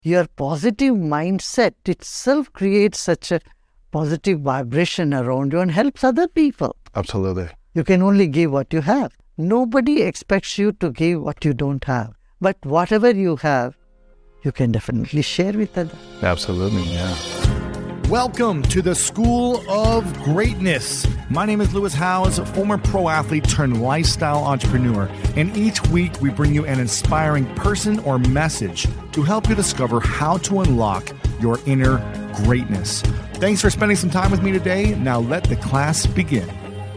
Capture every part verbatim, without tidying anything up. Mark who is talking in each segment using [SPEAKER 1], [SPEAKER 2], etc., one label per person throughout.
[SPEAKER 1] Your positive mindset itself creates such a positive vibration around you and helps other people.
[SPEAKER 2] Absolutely.
[SPEAKER 1] You can only give what you have. Nobody expects you to give what you don't have. But whatever you have, you can definitely share with others.
[SPEAKER 2] Absolutely, yeah.
[SPEAKER 3] Welcome to the School of Greatness. My name is Lewis Howes, former pro athlete turned lifestyle entrepreneur. And each week we bring you an inspiring person or message to help you discover how to unlock your inner greatness. Thanks for spending some time with me today. Now let the class begin.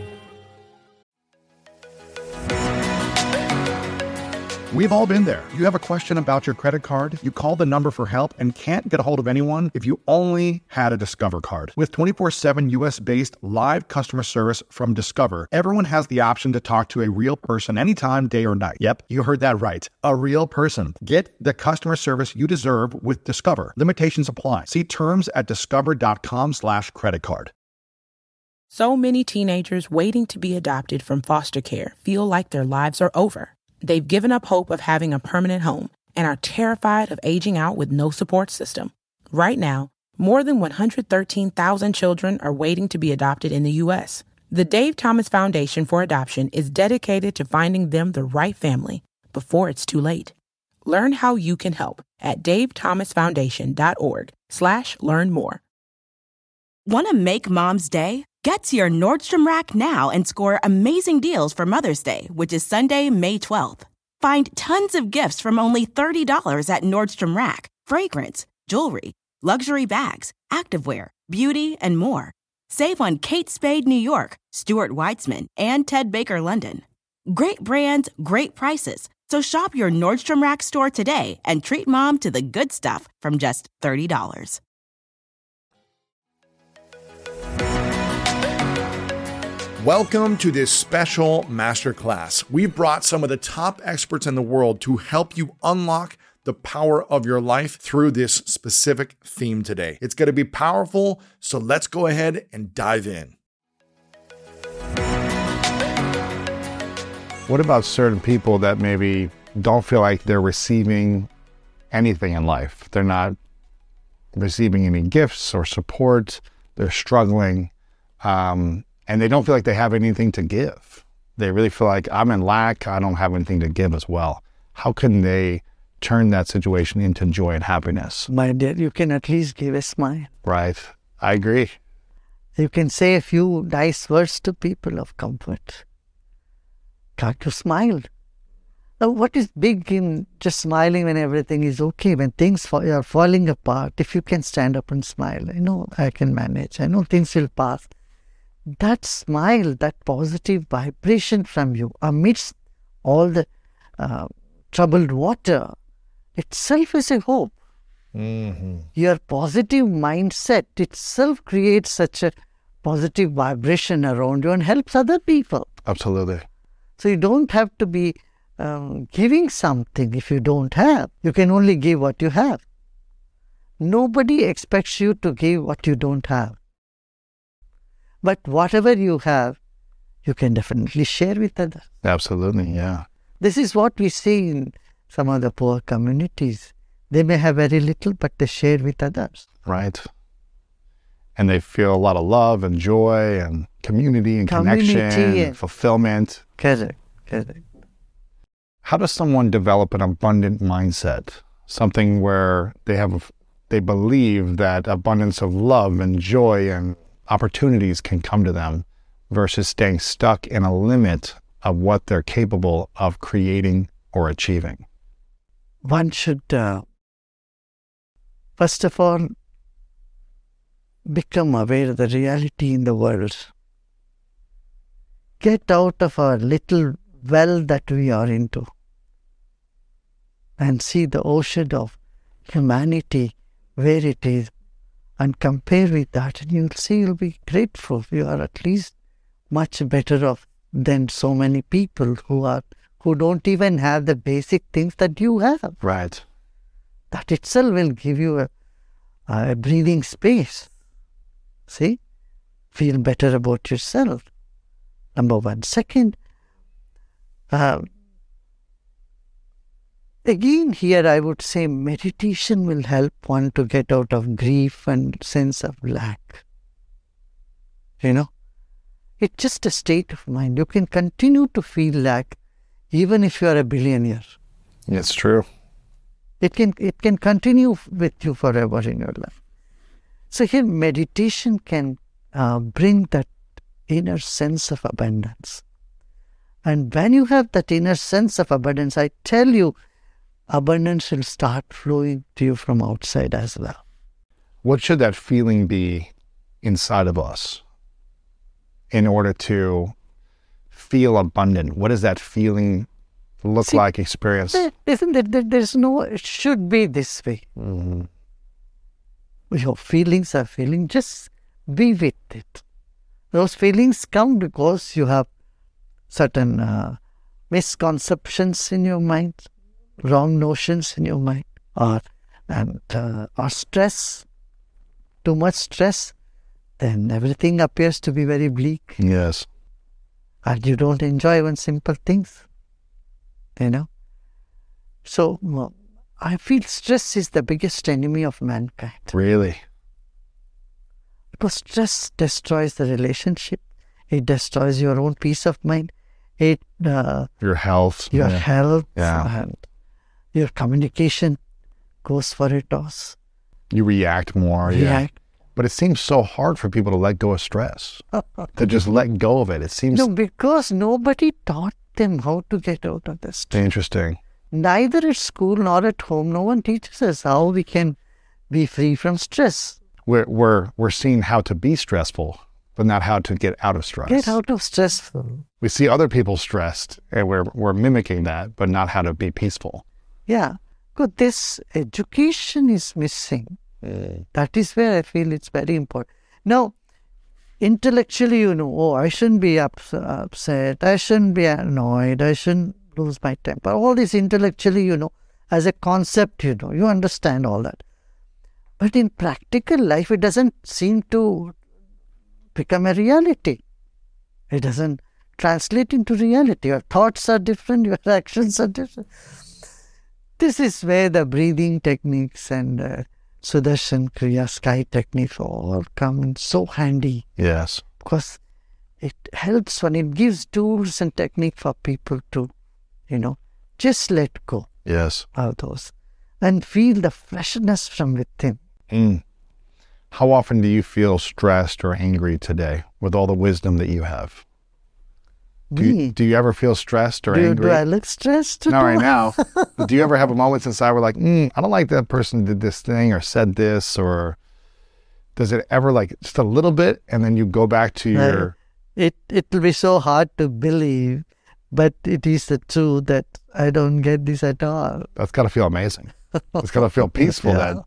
[SPEAKER 4] We've all been there. You have a question about your credit card, you call the number for help and can't get a hold of anyone if you only had a Discover card. With twenty-four seven U S-based live customer service from Discover, everyone has the option to talk to a real person anytime, day or night. Yep, you heard that right. A real person. Get the customer service you deserve with Discover. Limitations apply. See terms at discover.com slash credit card.
[SPEAKER 5] So many teenagers waiting to be adopted from foster care feel like their lives are over. They've given up hope of having a permanent home and are terrified of aging out with no support system. Right now, more than one hundred thirteen thousand children are waiting to be adopted in the U S. The Dave Thomas Foundation for Adoption is dedicated to finding them the right family before it's too late. Learn how you can help at davethomasfoundation.org slash learn more.
[SPEAKER 6] Want to make Mom's Day? Get to your Nordstrom Rack now and score amazing deals for Mother's Day, which is Sunday, May twelfth. Find tons of gifts from only thirty dollars at Nordstrom Rack. Fragrance, jewelry, luxury bags, activewear, beauty, and more. Save on Kate Spade New York, Stuart Weitzman, and Ted Baker London. Great brands, great prices. So shop your Nordstrom Rack store today and treat Mom to the good stuff from just thirty dollars.
[SPEAKER 3] Welcome to this special masterclass. We've brought some of the top experts in the world to help you unlock the power of your life through this specific theme today. It's going to be powerful, so let's go ahead and dive in.
[SPEAKER 2] What about certain people that maybe don't feel like they're receiving anything in life? They're not receiving any gifts or support. They're struggling. Um, And they don't feel like they have anything to give. They really feel like, I'm in lack, I don't have anything to give as well. How can they turn that situation into joy and happiness?
[SPEAKER 1] My dear, you can at least give a smile.
[SPEAKER 2] Right. I agree.
[SPEAKER 1] You can say a few nice words to people of comfort. Try to smile. Now, what is big in just smiling when everything is okay, when things fall, are falling apart? If you can stand up and smile, I know I can manage. I know things will pass. That smile, that positive vibration from you amidst all the uh, troubled water itself is a hope.
[SPEAKER 3] Mm-hmm.
[SPEAKER 1] Your positive mindset itself creates such a positive vibration around you and helps other people.
[SPEAKER 2] Absolutely.
[SPEAKER 1] So you don't have to be um, giving something if you don't have. You can only give what you have. Nobody expects you to give what you don't have. But whatever you have, you can definitely share with others.
[SPEAKER 2] Absolutely, yeah.
[SPEAKER 1] This is what we see in some of the poor communities. They may have very little, but they share with others.
[SPEAKER 2] Right. And they feel a lot of love and joy and community and
[SPEAKER 1] Community
[SPEAKER 2] connection and
[SPEAKER 1] and-
[SPEAKER 2] fulfillment.
[SPEAKER 1] Correct, correct.
[SPEAKER 2] How does someone develop an abundant mindset? Something where they have, they believe that abundance of love and joy and opportunities can come to them versus staying stuck in a limit of what they're capable of creating or achieving.
[SPEAKER 1] One should, uh, first of all, become aware of the reality in the world. Get out of our little well that we are into and see the ocean of humanity where it is, and compare with that, and you'll see you'll be grateful. You are at least much better off than so many people who are who don't even have the basic things that you have.
[SPEAKER 2] Right.
[SPEAKER 1] That itself will give you a, a breathing space. See? Feel better about yourself. Number one. Second, uh, Again, here I would say meditation will help one to get out of grief and sense of lack. You know, it's just a state of mind. You can continue to feel lack even if you are a billionaire.
[SPEAKER 2] It's true.
[SPEAKER 1] It can it can continue with you forever in your life. So here meditation can uh, bring that inner sense of abundance. And when you have that inner sense of abundance, I tell you, abundance will start flowing to you from outside as well.
[SPEAKER 2] What should that feeling be inside of us in order to feel abundant? What does that feeling look
[SPEAKER 1] See,
[SPEAKER 2] like, experience?
[SPEAKER 1] There, isn't it, there, there's no, it should be this way.
[SPEAKER 2] Mm-hmm.
[SPEAKER 1] Your feelings are feeling, just be with it. Those feelings come because you have certain uh, misconceptions in your mind, wrong notions in your mind, or and uh, or stress, too much stress, then everything appears to be very bleak.
[SPEAKER 2] Yes.
[SPEAKER 1] And you don't enjoy even simple things, you know. So well, I feel stress is the biggest enemy of mankind.
[SPEAKER 2] Really?
[SPEAKER 1] Because stress destroys the relationship. It destroys your own peace of mind. It uh,
[SPEAKER 2] Your health.
[SPEAKER 1] your
[SPEAKER 2] yeah.
[SPEAKER 1] health
[SPEAKER 2] Yeah.
[SPEAKER 1] and your communication goes for a toss.
[SPEAKER 2] You react more. Yeah.
[SPEAKER 1] React.
[SPEAKER 2] But it seems so hard for people to let go of stress, to just let go of it. It seems
[SPEAKER 1] No, because nobody taught them how to get out of this.
[SPEAKER 2] interesting.
[SPEAKER 1] Neither at school nor at home, no one teaches us how we can be free from stress.
[SPEAKER 2] We're, we're, we're seeing how to be stressful, but not how to get out of stress.
[SPEAKER 1] Get out of stress.
[SPEAKER 2] We see other people stressed, and we're, we're mimicking that, but not how to be peaceful.
[SPEAKER 1] Yeah. Because this education is missing.
[SPEAKER 2] Mm.
[SPEAKER 1] That is where I feel it's very important. Now, intellectually, you know, oh, I shouldn't be ups- upset, I shouldn't be annoyed, I shouldn't lose my temper. All this intellectually, you know, as a concept, you know, you understand all that. But in practical life, it doesn't seem to become a reality. It doesn't translate into reality. Your thoughts are different, your actions are different. This is where the breathing techniques and uh, Sudarshan Kriya sky techniques all come in so handy,
[SPEAKER 2] Yes.
[SPEAKER 1] because it helps one, it gives tools and technique for people to, you know, just let go
[SPEAKER 2] Yes.
[SPEAKER 1] of those and feel the freshness from within.
[SPEAKER 2] Mm. How often do you feel stressed or angry today with all the wisdom that you have? Do you,
[SPEAKER 1] Me,
[SPEAKER 2] do you ever feel stressed or
[SPEAKER 1] do,
[SPEAKER 2] angry?
[SPEAKER 1] do I look stressed?
[SPEAKER 2] Not right now. But do you ever have moments inside where like, mm, I don't like that person did this thing or said this, or does it ever like just a little bit and then you go back to your...
[SPEAKER 1] It it will be so hard to believe, but it is the truth that I don't get this at all.
[SPEAKER 2] That's got to feel amazing. It's got to feel peaceful
[SPEAKER 1] Yeah.
[SPEAKER 2] then.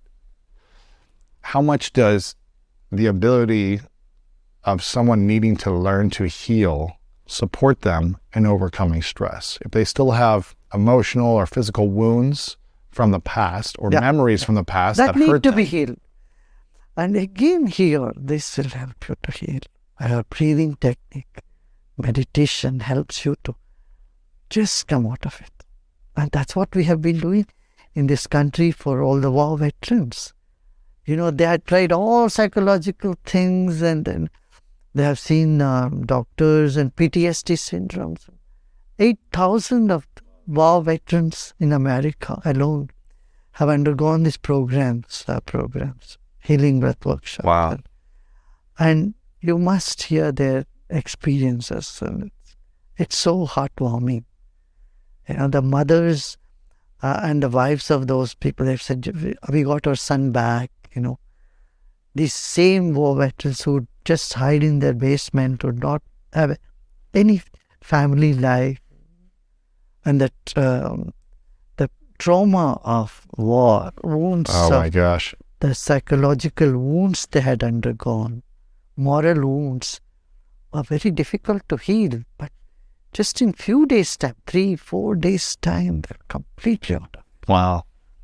[SPEAKER 2] How much does the ability of someone needing to learn to heal support them in overcoming stress? If they still have emotional or physical wounds from the past or
[SPEAKER 1] Yeah.
[SPEAKER 2] memories from the past
[SPEAKER 1] That
[SPEAKER 2] that,
[SPEAKER 1] need
[SPEAKER 2] hurt
[SPEAKER 1] to
[SPEAKER 2] them.
[SPEAKER 1] be healed. And again here, this will help you to heal. Our breathing technique, meditation helps you to just come out of it. And that's what we have been doing in this country for all the war veterans. You know, they had tried all psychological things, and then they have seen um, doctors and P T S D syndromes. eight thousand of war veterans in America alone have undergone these programs, uh, programs, healing breath workshops.
[SPEAKER 2] Wow.
[SPEAKER 1] And you must hear their experiences. And it's, it's so heartwarming. You know, the mothers uh, and the wives of those people, they've said, we, we got our son back, you know. These same war veterans who would just hide in their basement, would not have any family life. And that um, the trauma of war, wounds
[SPEAKER 2] Oh
[SPEAKER 1] of
[SPEAKER 2] my gosh.
[SPEAKER 1] the psychological wounds they had undergone, moral wounds, were very difficult to heal. But just in few days' time, three, four days' time, they're completely out of it.
[SPEAKER 2] Wow.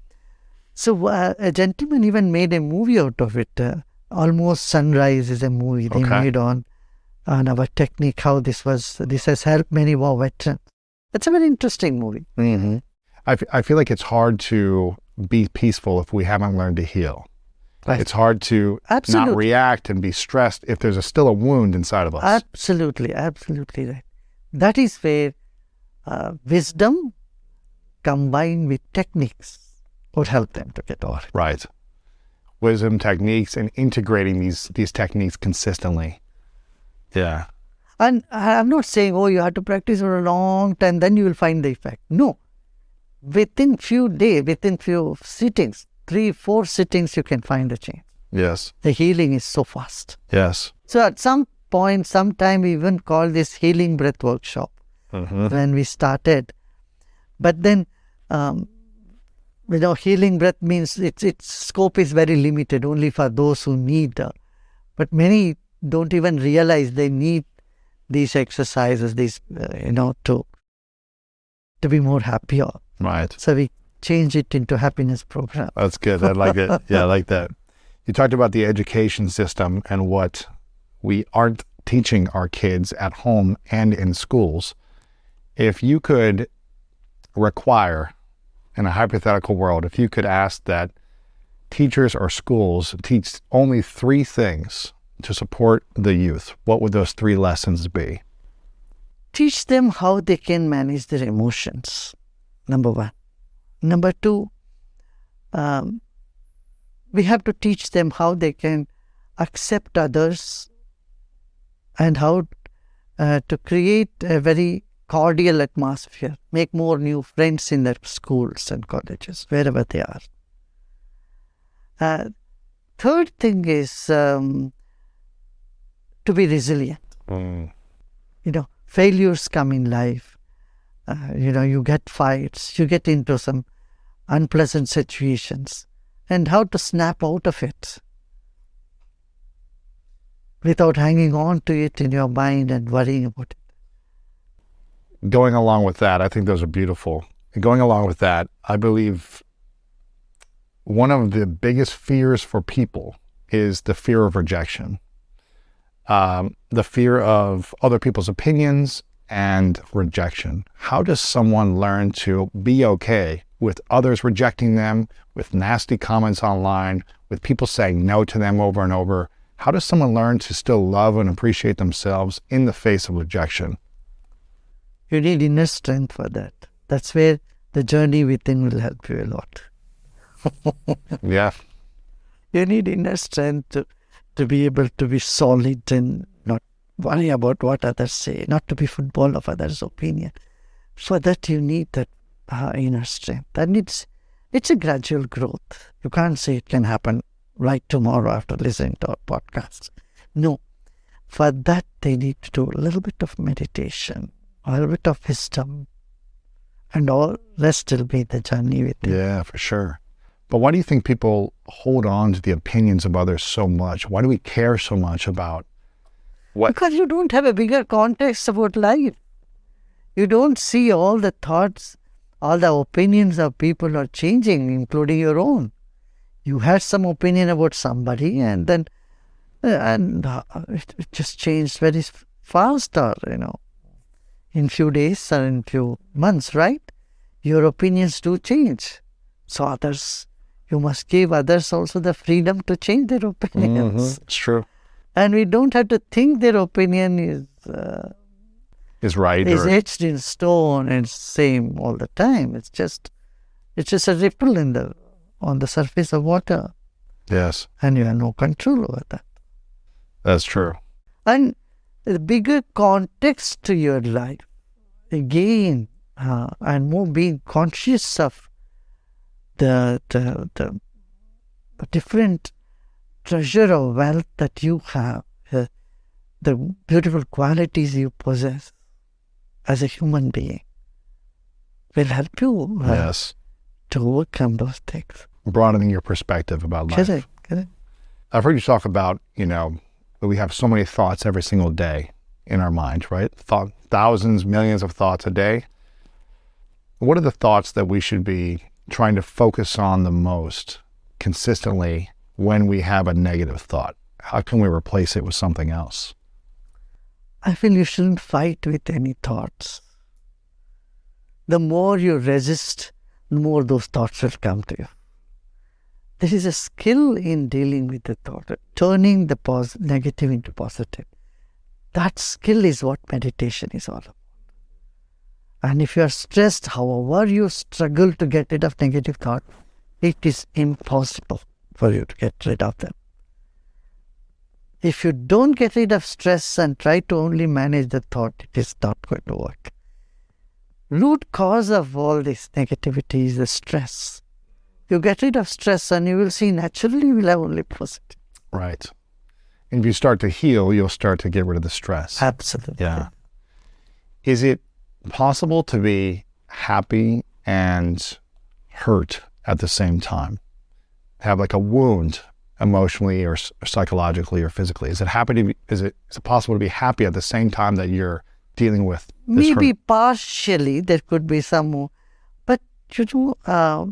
[SPEAKER 1] So uh, a gentleman even made a movie out of it. Uh, Almost Sunrise is a movie they
[SPEAKER 2] Okay.
[SPEAKER 1] made on, on our technique, how this was, this has helped many war veterans. It's a very interesting movie.
[SPEAKER 2] Mm-hmm. I, f- I feel like it's hard to be peaceful if we haven't learned to heal.
[SPEAKER 1] Right.
[SPEAKER 2] It's hard to
[SPEAKER 1] Absolutely.
[SPEAKER 2] not react and be stressed if there's a, still a wound inside of us.
[SPEAKER 1] Absolutely, absolutely right. That is where uh, wisdom combined with techniques would help them to get over it.
[SPEAKER 2] Right. Wisdom, techniques, and integrating these these techniques consistently. Yeah.
[SPEAKER 1] And I'm not saying, oh, you have to practice for a long time, then you will find the effect. No. Within few days, within few sittings, three, four sittings, you can find a change.
[SPEAKER 2] Yes.
[SPEAKER 1] The healing is so fast.
[SPEAKER 2] Yes.
[SPEAKER 1] So at some point, sometime we even call this healing breath workshop
[SPEAKER 2] Mm-hmm.
[SPEAKER 1] when we started. But then, um, you know, healing breath means its its scope is very limited, only for those who need. Uh, but many don't even realize they need these exercises, these uh, you know, to to be more happier.
[SPEAKER 2] Right.
[SPEAKER 1] So we change it into happiness program.
[SPEAKER 2] That's good. I like it. Yeah, I like that. You talked about the education system and what we aren't teaching our kids at home and in schools. If you could require, in a hypothetical world, if you could ask that teachers or schools teach only three things to support the youth, what would those three lessons be?
[SPEAKER 1] Teach them how they can manage their emotions, number one. Number two, um, we have to teach them how they can accept others and how uh, to create a very cordial atmosphere, make more new friends in their schools and colleges, wherever they are. Uh, third thing is um, to be resilient.
[SPEAKER 2] Mm.
[SPEAKER 1] You know, failures come in life. Uh, you know, you get fights, you get into some unpleasant situations, and how to snap out of it without hanging on to it in your mind and worrying about it.
[SPEAKER 2] Going along with that, I think those are beautiful. And going along with that, I believe one of the biggest fears for people is the fear of rejection. Um, the fear of other people's opinions and rejection. How does someone learn to be okay with others rejecting them, with nasty comments online, with people saying no to them over and over? How does someone learn to still love and appreciate themselves in the face of rejection?
[SPEAKER 1] You need inner strength for that. That's where the journey within will help you a lot.
[SPEAKER 2] Yeah.
[SPEAKER 1] You need inner strength to, to be able to be solid and not worry about what others say, not to be football of others' opinion. For that, you need that uh, inner strength. And it's, it's a gradual growth. You can't say it can happen right tomorrow after listening to our podcast. No. For that, they need to do a little bit of meditation, a little bit of wisdom, and all rest will be the journey with you.
[SPEAKER 2] Yeah, for sure. But why do you think people hold on to the opinions of others so much? Why do we care so much about what?
[SPEAKER 1] Because you don't have a bigger context about life. You don't see all the thoughts, all the opinions of people are changing, including your own. You had some opinion about somebody, and then uh, and uh, it, it just changed very fast, or you know, in few days or in few months, right? Your opinions do change. So others, you must give others also the freedom to change their opinions.
[SPEAKER 2] Mm-hmm. It's true.
[SPEAKER 1] And we don't have to think their opinion is uh,
[SPEAKER 2] Is right.
[SPEAKER 1] is
[SPEAKER 2] or,
[SPEAKER 1] etched in stone and same all the time. It's just it's just a ripple in the on the surface of water,
[SPEAKER 2] yes,
[SPEAKER 1] and you have no control over that.
[SPEAKER 2] that's true.
[SPEAKER 1] And the bigger context to your life, again, uh, and more being conscious of the, the the the different treasure of wealth that you have, uh, the beautiful qualities you possess as a human being, will help you uh,
[SPEAKER 2] Yes.
[SPEAKER 1] to overcome those things.
[SPEAKER 2] Broadening your perspective about life.
[SPEAKER 1] Correct, correct.
[SPEAKER 2] I've heard you talk about, you know, that we have so many thoughts every single day in our mind, right? Thought, thousands, millions of thoughts a day. What are the thoughts that we should be trying to focus on the most consistently when we have a negative thought? How can we replace it with something else?
[SPEAKER 1] I feel you shouldn't fight with any thoughts. The more you resist the more those thoughts will come to you. There is a skill in dealing with the thought, turning the pos- negative into positive. That skill is what meditation is all about. And if you are stressed, however you struggle to get rid of negative thought, it is impossible for you to get rid of them. If you don't get rid of stress and try to only manage the thought, it is not going to work. Root cause of all this negativity is the stress. You get rid of stress and you will see naturally you will have only positive.
[SPEAKER 2] Right. And if you start to heal, you'll start to get rid of the stress.
[SPEAKER 1] Absolutely.
[SPEAKER 2] Yeah. Is it possible to be happy and hurt at the same time? Have like a wound emotionally or psychologically or physically? Is it happy to be, is it is it possible to be happy at the same time that you're dealing with this
[SPEAKER 1] Maybe
[SPEAKER 2] hurt?
[SPEAKER 1] partially there could be some more, but you know, uh,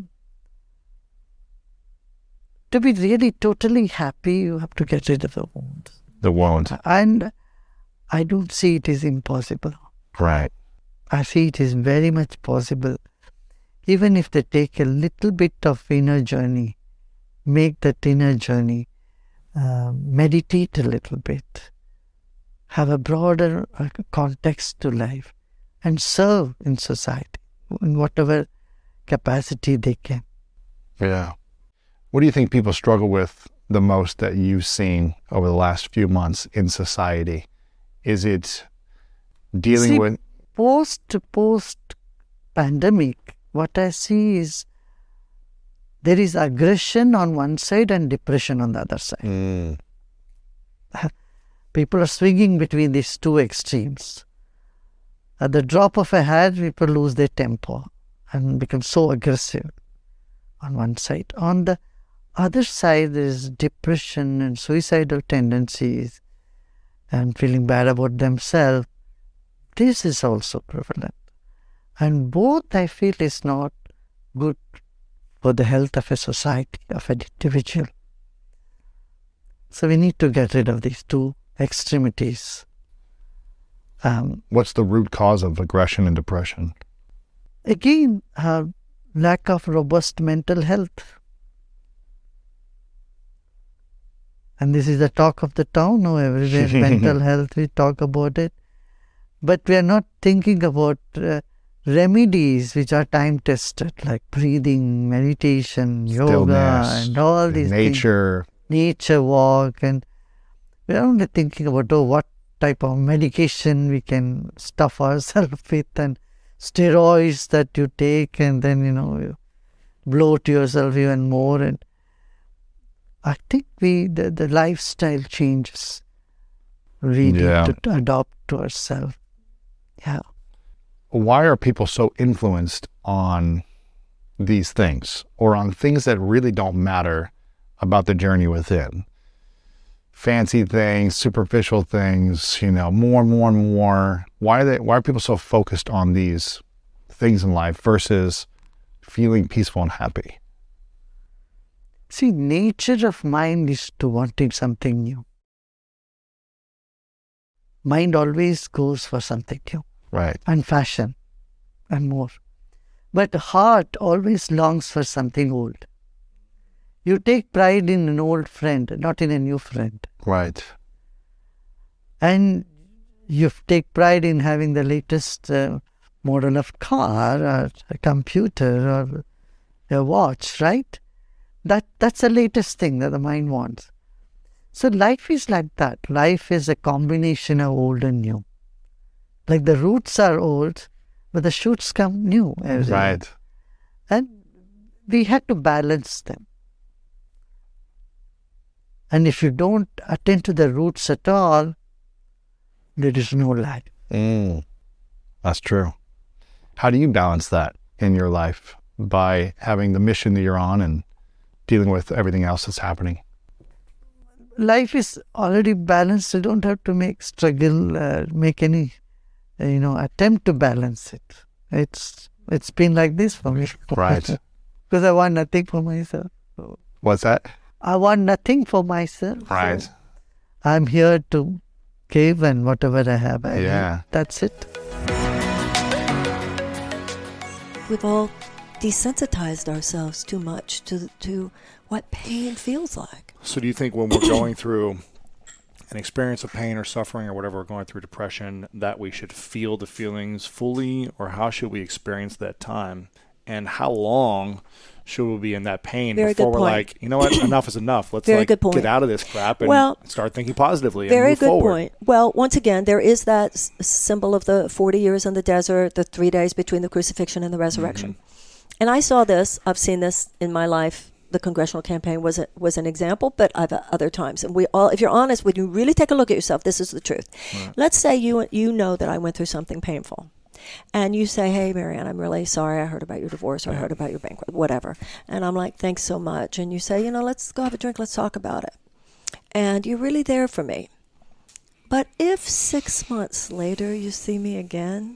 [SPEAKER 1] to be really totally happy, you have to get rid of the wound.
[SPEAKER 2] The wound.
[SPEAKER 1] And I don't see it is impossible.
[SPEAKER 2] Right.
[SPEAKER 1] I see it is very much possible. Even if they take a little bit of inner journey, make that inner journey, uh, meditate a little bit, have a broader uh, context to life, and serve in society in whatever capacity they can.
[SPEAKER 2] Yeah. What do you think people struggle with the most that you've seen over the last few months in society? Is it dealing
[SPEAKER 1] See,
[SPEAKER 2] with...
[SPEAKER 1] Post, post pandemic, what I see is there is aggression on one side and depression on the other side.
[SPEAKER 2] Mm.
[SPEAKER 1] People are swinging between these two extremes. At the drop of a hat, people lose their temper and become so aggressive on one side. On the other side, there is depression and suicidal tendencies and feeling bad about themselves. This is also prevalent. And both, I feel, is not good for the health of a society, of an individual. So we need to get rid of these two extremities. Um,
[SPEAKER 2] What's the root cause of aggression and depression?
[SPEAKER 1] again, uh, lack of robust mental health. And this is the talk of the town now, everywhere. Mental health, we talk about it. But we are not thinking about uh, remedies which are time tested, like breathing, meditation, yoga,
[SPEAKER 2] Stillness,
[SPEAKER 1] and all these
[SPEAKER 2] nature.
[SPEAKER 1] things. Nature walk. And we are only thinking about, oh, what type of medication we can stuff ourselves with, and steroids that you take, and then, you know, you bloat yourself even more. And I think we the, the lifestyle changes we
[SPEAKER 2] Yeah.
[SPEAKER 1] need to adopt to ourselves. Yeah.
[SPEAKER 2] Why are people so influenced on these things, or on things that really don't matter about the journey within? Fancy things, superficial things, you know, more and more and more. Why are they, why are people so focused on these things in life versus feeling peaceful and happy?
[SPEAKER 1] See, nature of mind is to wanting something new. Mind always goes for something new.
[SPEAKER 2] Right.
[SPEAKER 1] And fashion and more. But heart always longs for something old. You take pride in an old friend, not in a new friend.
[SPEAKER 2] Right.
[SPEAKER 1] And you take pride in having the latest uh, model of car or a computer or a watch, right? That That's the latest thing that the mind wants. So life is like that. Life is a combination of old and new. Like the roots are old, but the shoots come new every day.
[SPEAKER 2] Right.
[SPEAKER 1] And we had to balance them. And if you don't attend to the roots at all, there is no life.
[SPEAKER 2] Mm. That's true. How do you balance that in your life by having the mission that you're on and dealing with everything else that's happening?
[SPEAKER 1] Life is already balanced. You don't have to make struggle, uh, make any, uh, you know, attempt to balance it. It's It's been like this for me.
[SPEAKER 2] Right.
[SPEAKER 1] Because I want nothing for myself. So
[SPEAKER 2] What's that?
[SPEAKER 1] I want nothing for myself.
[SPEAKER 2] Right.
[SPEAKER 1] So I'm here to give, and whatever I have, I
[SPEAKER 2] Yeah.
[SPEAKER 1] give. That's it.
[SPEAKER 7] With all desensitized ourselves too much to to what pain feels like.
[SPEAKER 3] So do you think when we're going through an experience of pain or suffering or whatever, we're going through depression, that we should feel the feelings fully, or how should we experience that time? And how long should we be in that pain
[SPEAKER 7] Very
[SPEAKER 3] before
[SPEAKER 7] good
[SPEAKER 3] we're
[SPEAKER 7] point.
[SPEAKER 3] like, you know what, enough is enough. Let's
[SPEAKER 7] Very
[SPEAKER 3] like
[SPEAKER 7] good point.
[SPEAKER 3] get out of this crap and
[SPEAKER 7] Well,
[SPEAKER 3] start thinking positively and
[SPEAKER 7] Very
[SPEAKER 3] move
[SPEAKER 7] good
[SPEAKER 3] forward.
[SPEAKER 7] point. Well, once again, there is that s- symbol of the forty years in the desert, the three days between the crucifixion and the resurrection.
[SPEAKER 3] Mm-hmm.
[SPEAKER 7] And I saw this, I've seen this in my life. The congressional campaign was a, was an example, but I've other times. And we all, if you're honest, when you really take a look at yourself, this is the truth.
[SPEAKER 3] Right.
[SPEAKER 7] Let's say you you know that I went through something painful. And you say, hey, Marianne, I'm really sorry. I heard about your divorce, or I heard about your bankruptcy, whatever. And I'm like, thanks so much. And you say, you know, let's go have a drink. Let's talk about it. And you're really there for me. But if six months later you see me again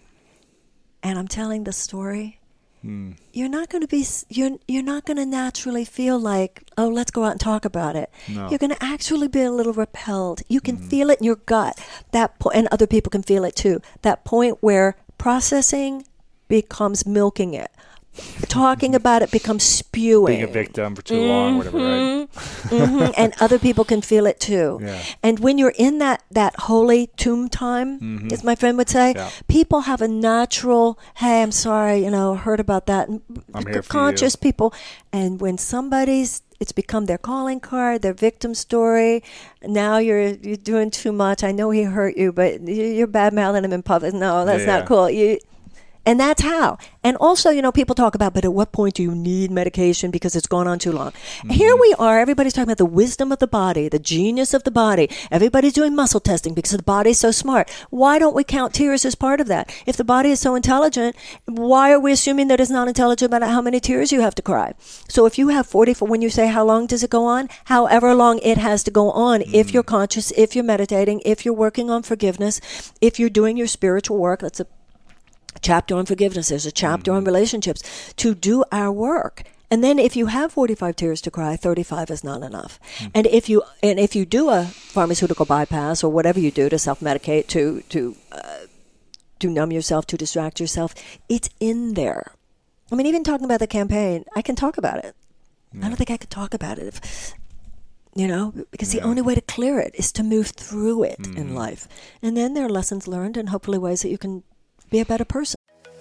[SPEAKER 7] and I'm telling the story,
[SPEAKER 3] Hmm.
[SPEAKER 7] you're not going to be, you're, you're not going to naturally feel like, oh, let's go out and talk about it.
[SPEAKER 3] No.
[SPEAKER 7] You're going to actually be a little repelled. You can feel it in your gut. That po- and other people can feel it too. That point where processing becomes milking it. Talking about it becomes spewing.
[SPEAKER 3] Being a victim for too long, whatever, right?
[SPEAKER 7] hmm And other people can feel it too.
[SPEAKER 3] Yeah.
[SPEAKER 7] And when you're in that, that holy tomb time,
[SPEAKER 3] Mhm.
[SPEAKER 7] as my friend would say,
[SPEAKER 3] Yeah.
[SPEAKER 7] people have a natural, hey, I'm sorry, you know, heard about that. And
[SPEAKER 3] I'm here for
[SPEAKER 7] conscious
[SPEAKER 3] you.
[SPEAKER 7] people. And when somebody's, it's become their calling card, their victim story. Now you're you're doing too much. I know he hurt you, but you- you're bad mouthing him in public. No, that's
[SPEAKER 3] Yeah.
[SPEAKER 7] not cool. You. And that's how. And also, you know, people talk about, but at what point do you need medication because it's gone on too long?
[SPEAKER 3] Mm-hmm.
[SPEAKER 7] Here we are. Everybody's talking about the wisdom of the body, the genius of the body. Everybody's doing muscle testing because the body's so smart. Why don't we count tears as part of that? If the body is so intelligent, why are we assuming that it's not intelligent about how many tears you have to cry? So if you have forty, for when you say how long does it go on, however long it has to go on,
[SPEAKER 3] Mm-hmm.
[SPEAKER 7] if you're conscious, if you're meditating, if you're working on forgiveness, if you're doing your spiritual work, that's a chapter on forgiveness, there's a chapter on relationships, to do our work. And then if you have forty-five tears to cry, thirty-five is not enough. And if you and if you do a pharmaceutical bypass or whatever you do to self-medicate, to to uh, to numb yourself, to distract yourself, it's in there. I mean, even talking about the campaign, I can talk about it. I don't think I could talk about it if, you know, because the only way to clear it is to move through it in life. And then there are lessons learned and hopefully ways that you can be a better person.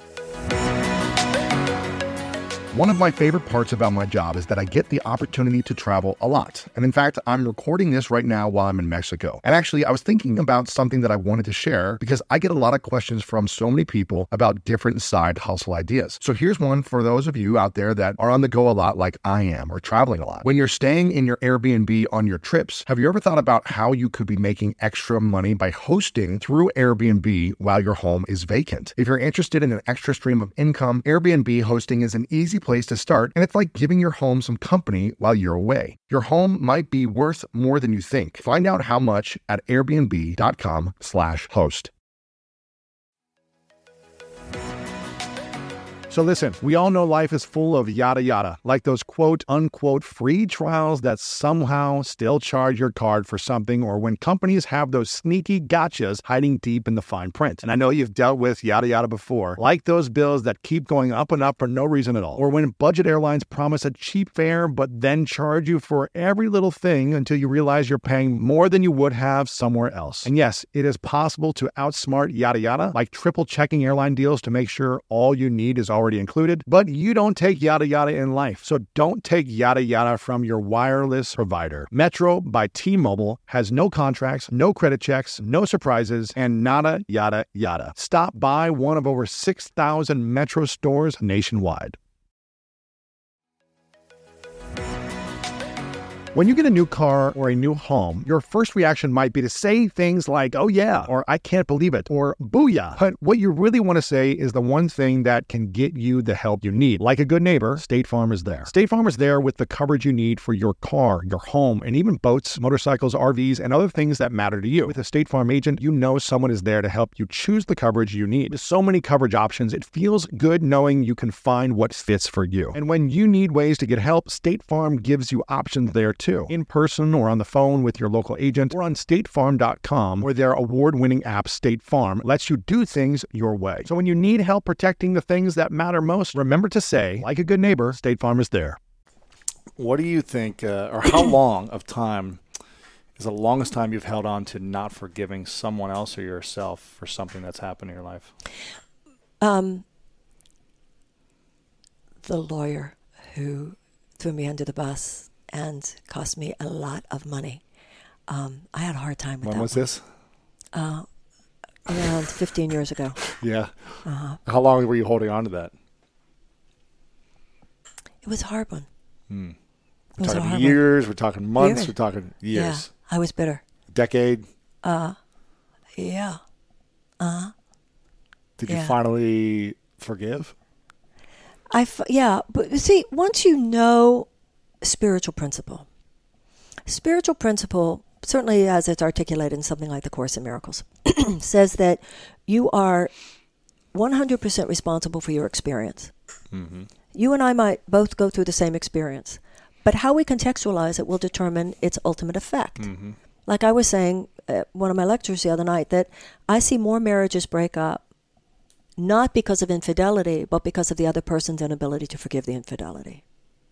[SPEAKER 4] One of my favorite parts about my job is that I get the opportunity to travel a lot. And in fact, I'm recording this right now while I'm in Mexico. And actually, I was thinking about something that I wanted to share because I get a lot of questions from so many people about different side hustle ideas. So here's one for those of you out there that are on the go a lot like I am, or traveling a lot. When you're staying in your Airbnb on your trips, have you ever thought about how you could be making extra money by hosting through Airbnb while your home is vacant? If you're interested in an extra stream of income, Airbnb hosting is an easy place to start, and it's like giving your home some company while you're away. Your home might be worth more than you think. Find out how much at airbnb.com slash host. So listen, we all know life is full of yada yada, like those quote unquote free trials that somehow still charge your card for something, or when companies have those sneaky gotchas hiding deep in the fine print. And I know you've dealt with yada yada before, like those bills that keep going up and up for no reason at all, or when budget airlines promise a cheap fare but then charge you for every little thing until you realize you're paying more than you would have somewhere else. And yes, it is possible to outsmart yada yada, like triple checking airline deals to make sure all you need is already included, but you don't take yada yada in life. So don't take yada yada from your wireless provider. Metro by T-Mobile has no contracts, no credit checks, no surprises, and nada yada yada. Stop by one of over six thousand Metro stores nationwide. When you get a new car or a new home, your first reaction might be to say things like, oh yeah, or I can't believe it, or booyah. But what you really want to say is the one thing that can get you the help you need. Like a good neighbor, State Farm is there. State Farm is there with the coverage you need for your car, your home, and even boats, motorcycles, R Vs, and other things that matter to you. With a State Farm agent, you know someone is there to help you choose the coverage you need. With so many coverage options, it feels good knowing you can find what fits for you. And when you need ways to get help, State Farm gives you options there too. too, in person or on the phone with your local agent or on state farm dot com, where their award-winning app, State Farm, lets you do things your way. So when you need help protecting the things that matter most, remember to say, like a good neighbor, State Farm is there.
[SPEAKER 3] What do you think, uh, or how long of time is the longest time you've held on to not forgiving someone else or yourself for something that's happened in your life?
[SPEAKER 7] Um, the lawyer who threw me under the bus and cost me a lot of money. Um, I had a hard time with
[SPEAKER 3] when
[SPEAKER 7] that.
[SPEAKER 3] When was
[SPEAKER 7] one.
[SPEAKER 3] this?
[SPEAKER 7] Uh, around fifteen years ago.
[SPEAKER 3] Yeah.
[SPEAKER 7] Uh-huh.
[SPEAKER 3] How long were you holding on to that?
[SPEAKER 7] It was a hard one.
[SPEAKER 3] Hmm.
[SPEAKER 7] It
[SPEAKER 3] We're
[SPEAKER 7] was a
[SPEAKER 3] talking
[SPEAKER 7] hard
[SPEAKER 3] years,
[SPEAKER 7] one.
[SPEAKER 3] we're talking months,
[SPEAKER 7] Years.
[SPEAKER 3] we're talking years.
[SPEAKER 7] Yeah, I was bitter.
[SPEAKER 3] Decade?
[SPEAKER 7] Uh, yeah. Uh-huh.
[SPEAKER 3] Did
[SPEAKER 7] yeah.
[SPEAKER 3] you finally forgive?
[SPEAKER 7] I f- yeah, but you see, once you know spiritual principle, spiritual principle, certainly as it's articulated in something like the Course in Miracles, says that you are one hundred percent responsible for your experience. Mm-hmm. You and I might both go through the same experience, but how we contextualize it will determine its ultimate effect. Mm-hmm. Like I was saying at one of my lectures the other night, that I see more marriages break up not because of infidelity, but because of the other person's inability to forgive the infidelity.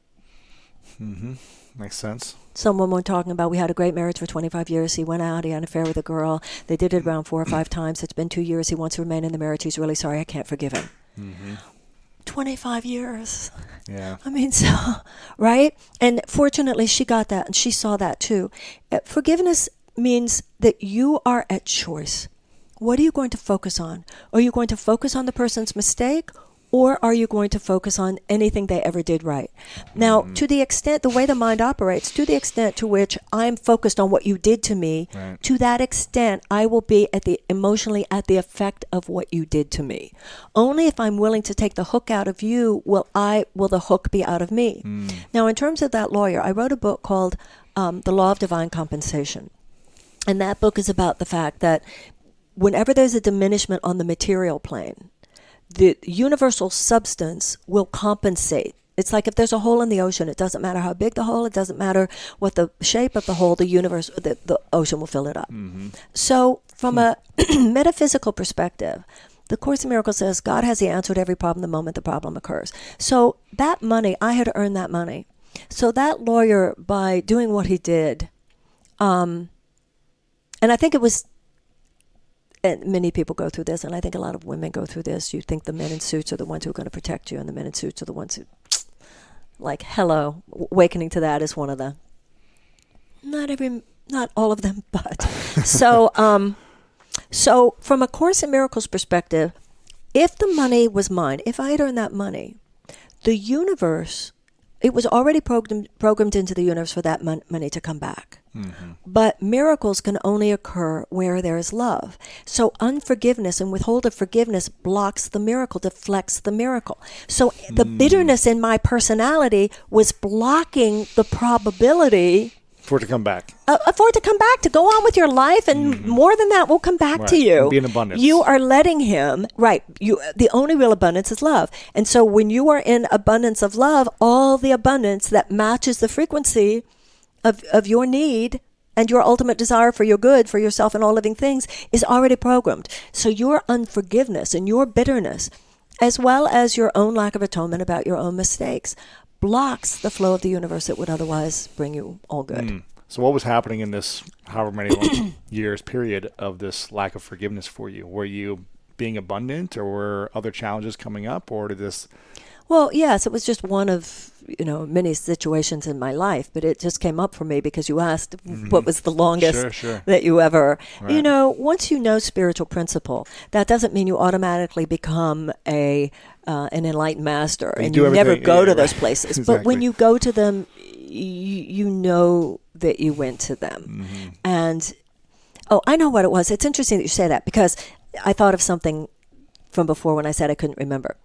[SPEAKER 3] Mm-hmm. Makes sense.
[SPEAKER 7] Someone we're talking about, we had a great marriage for twenty-five years. He went out, he had an affair with a girl. They did it around four or five times. It's been two years. He wants to remain in the marriage. He's really sorry. I can't forgive him. Mm-hmm. twenty-five years.
[SPEAKER 3] Yeah.
[SPEAKER 7] I mean, so, right? And fortunately, she got that and she saw that too. Uh, forgiveness means that you are at choice. What are you going to focus on? Are you going to focus on the person's mistake, or are you going to focus on anything they ever did right? Now, mm-hmm. to the extent, the way the mind operates, to the extent to which I'm focused on what you did to me, right. to that extent, I will be at the emotionally at the effect of what you did to me. Only if I'm willing to take the hook out of you will I will the hook be out of me. Mm. Now, in terms of that lawyer, I wrote a book called um, The Law of Divine Compensation. And that book is about the fact that whenever there's a diminishment on the material plane, the universal substance will compensate. It's like if there's a hole in the ocean, it doesn't matter how big the hole, it doesn't matter what the shape of the hole, the universe, the, the ocean will fill it up. Mm-hmm. So from a metaphysical perspective, the Course in Miracles says God has the answer to every problem the moment the problem occurs. So that money, I had to earn that money. So that lawyer, by doing what he did, um, and I think it was, and many people go through this, and I think a lot of women go through this. You think the men in suits are the ones who are going to protect you, and the men in suits are the ones who, like, hello, awakening to that is one of the, not every, not all of them, but. so, um, so from a Course in Miracles perspective, if the money was mine, if I had earned that money, the universe, it was already programmed, programmed into the universe for that mon- money to come back. Mm-hmm. But miracles can only occur where there is love. So unforgiveness and withhold of forgiveness blocks the miracle, deflects the miracle. So mm. the bitterness in my personality was blocking the probability
[SPEAKER 3] for it to come back.
[SPEAKER 7] Uh, for it to come back, to go on with your life, and mm-hmm. more than that will come back
[SPEAKER 3] right.
[SPEAKER 7] to you.
[SPEAKER 3] And be in abundance.
[SPEAKER 7] You are letting him, right, you. The only real abundance is love. And so when you are in abundance of love, all the abundance that matches the frequency of, of your need and your ultimate desire for your good, for yourself and all living things, is already programmed. So your unforgiveness and your bitterness, as well as your own lack of atonement about your own mistakes, blocks the flow of the universe that would otherwise bring you all good. Mm.
[SPEAKER 3] So what was happening in this however many years period of this lack of forgiveness for you? Were you being abundant, or were other challenges coming up, or did this...
[SPEAKER 7] Well, yes, it was just one of, you know, many situations in my life, but it just came up for me because you asked mm-hmm. what was the longest
[SPEAKER 3] sure, sure.
[SPEAKER 7] that you ever,
[SPEAKER 3] right.
[SPEAKER 7] you know, once you know spiritual principle, that doesn't mean you automatically become a uh, an enlightened master
[SPEAKER 3] you
[SPEAKER 7] and you never go
[SPEAKER 3] yeah,
[SPEAKER 7] to
[SPEAKER 3] right.
[SPEAKER 7] those places.
[SPEAKER 3] Exactly.
[SPEAKER 7] But when you go to them, you, you know that you went to them. Mm-hmm. And, oh, I know what it was. It's interesting that you say that, because I thought of something from before when I said I couldn't remember.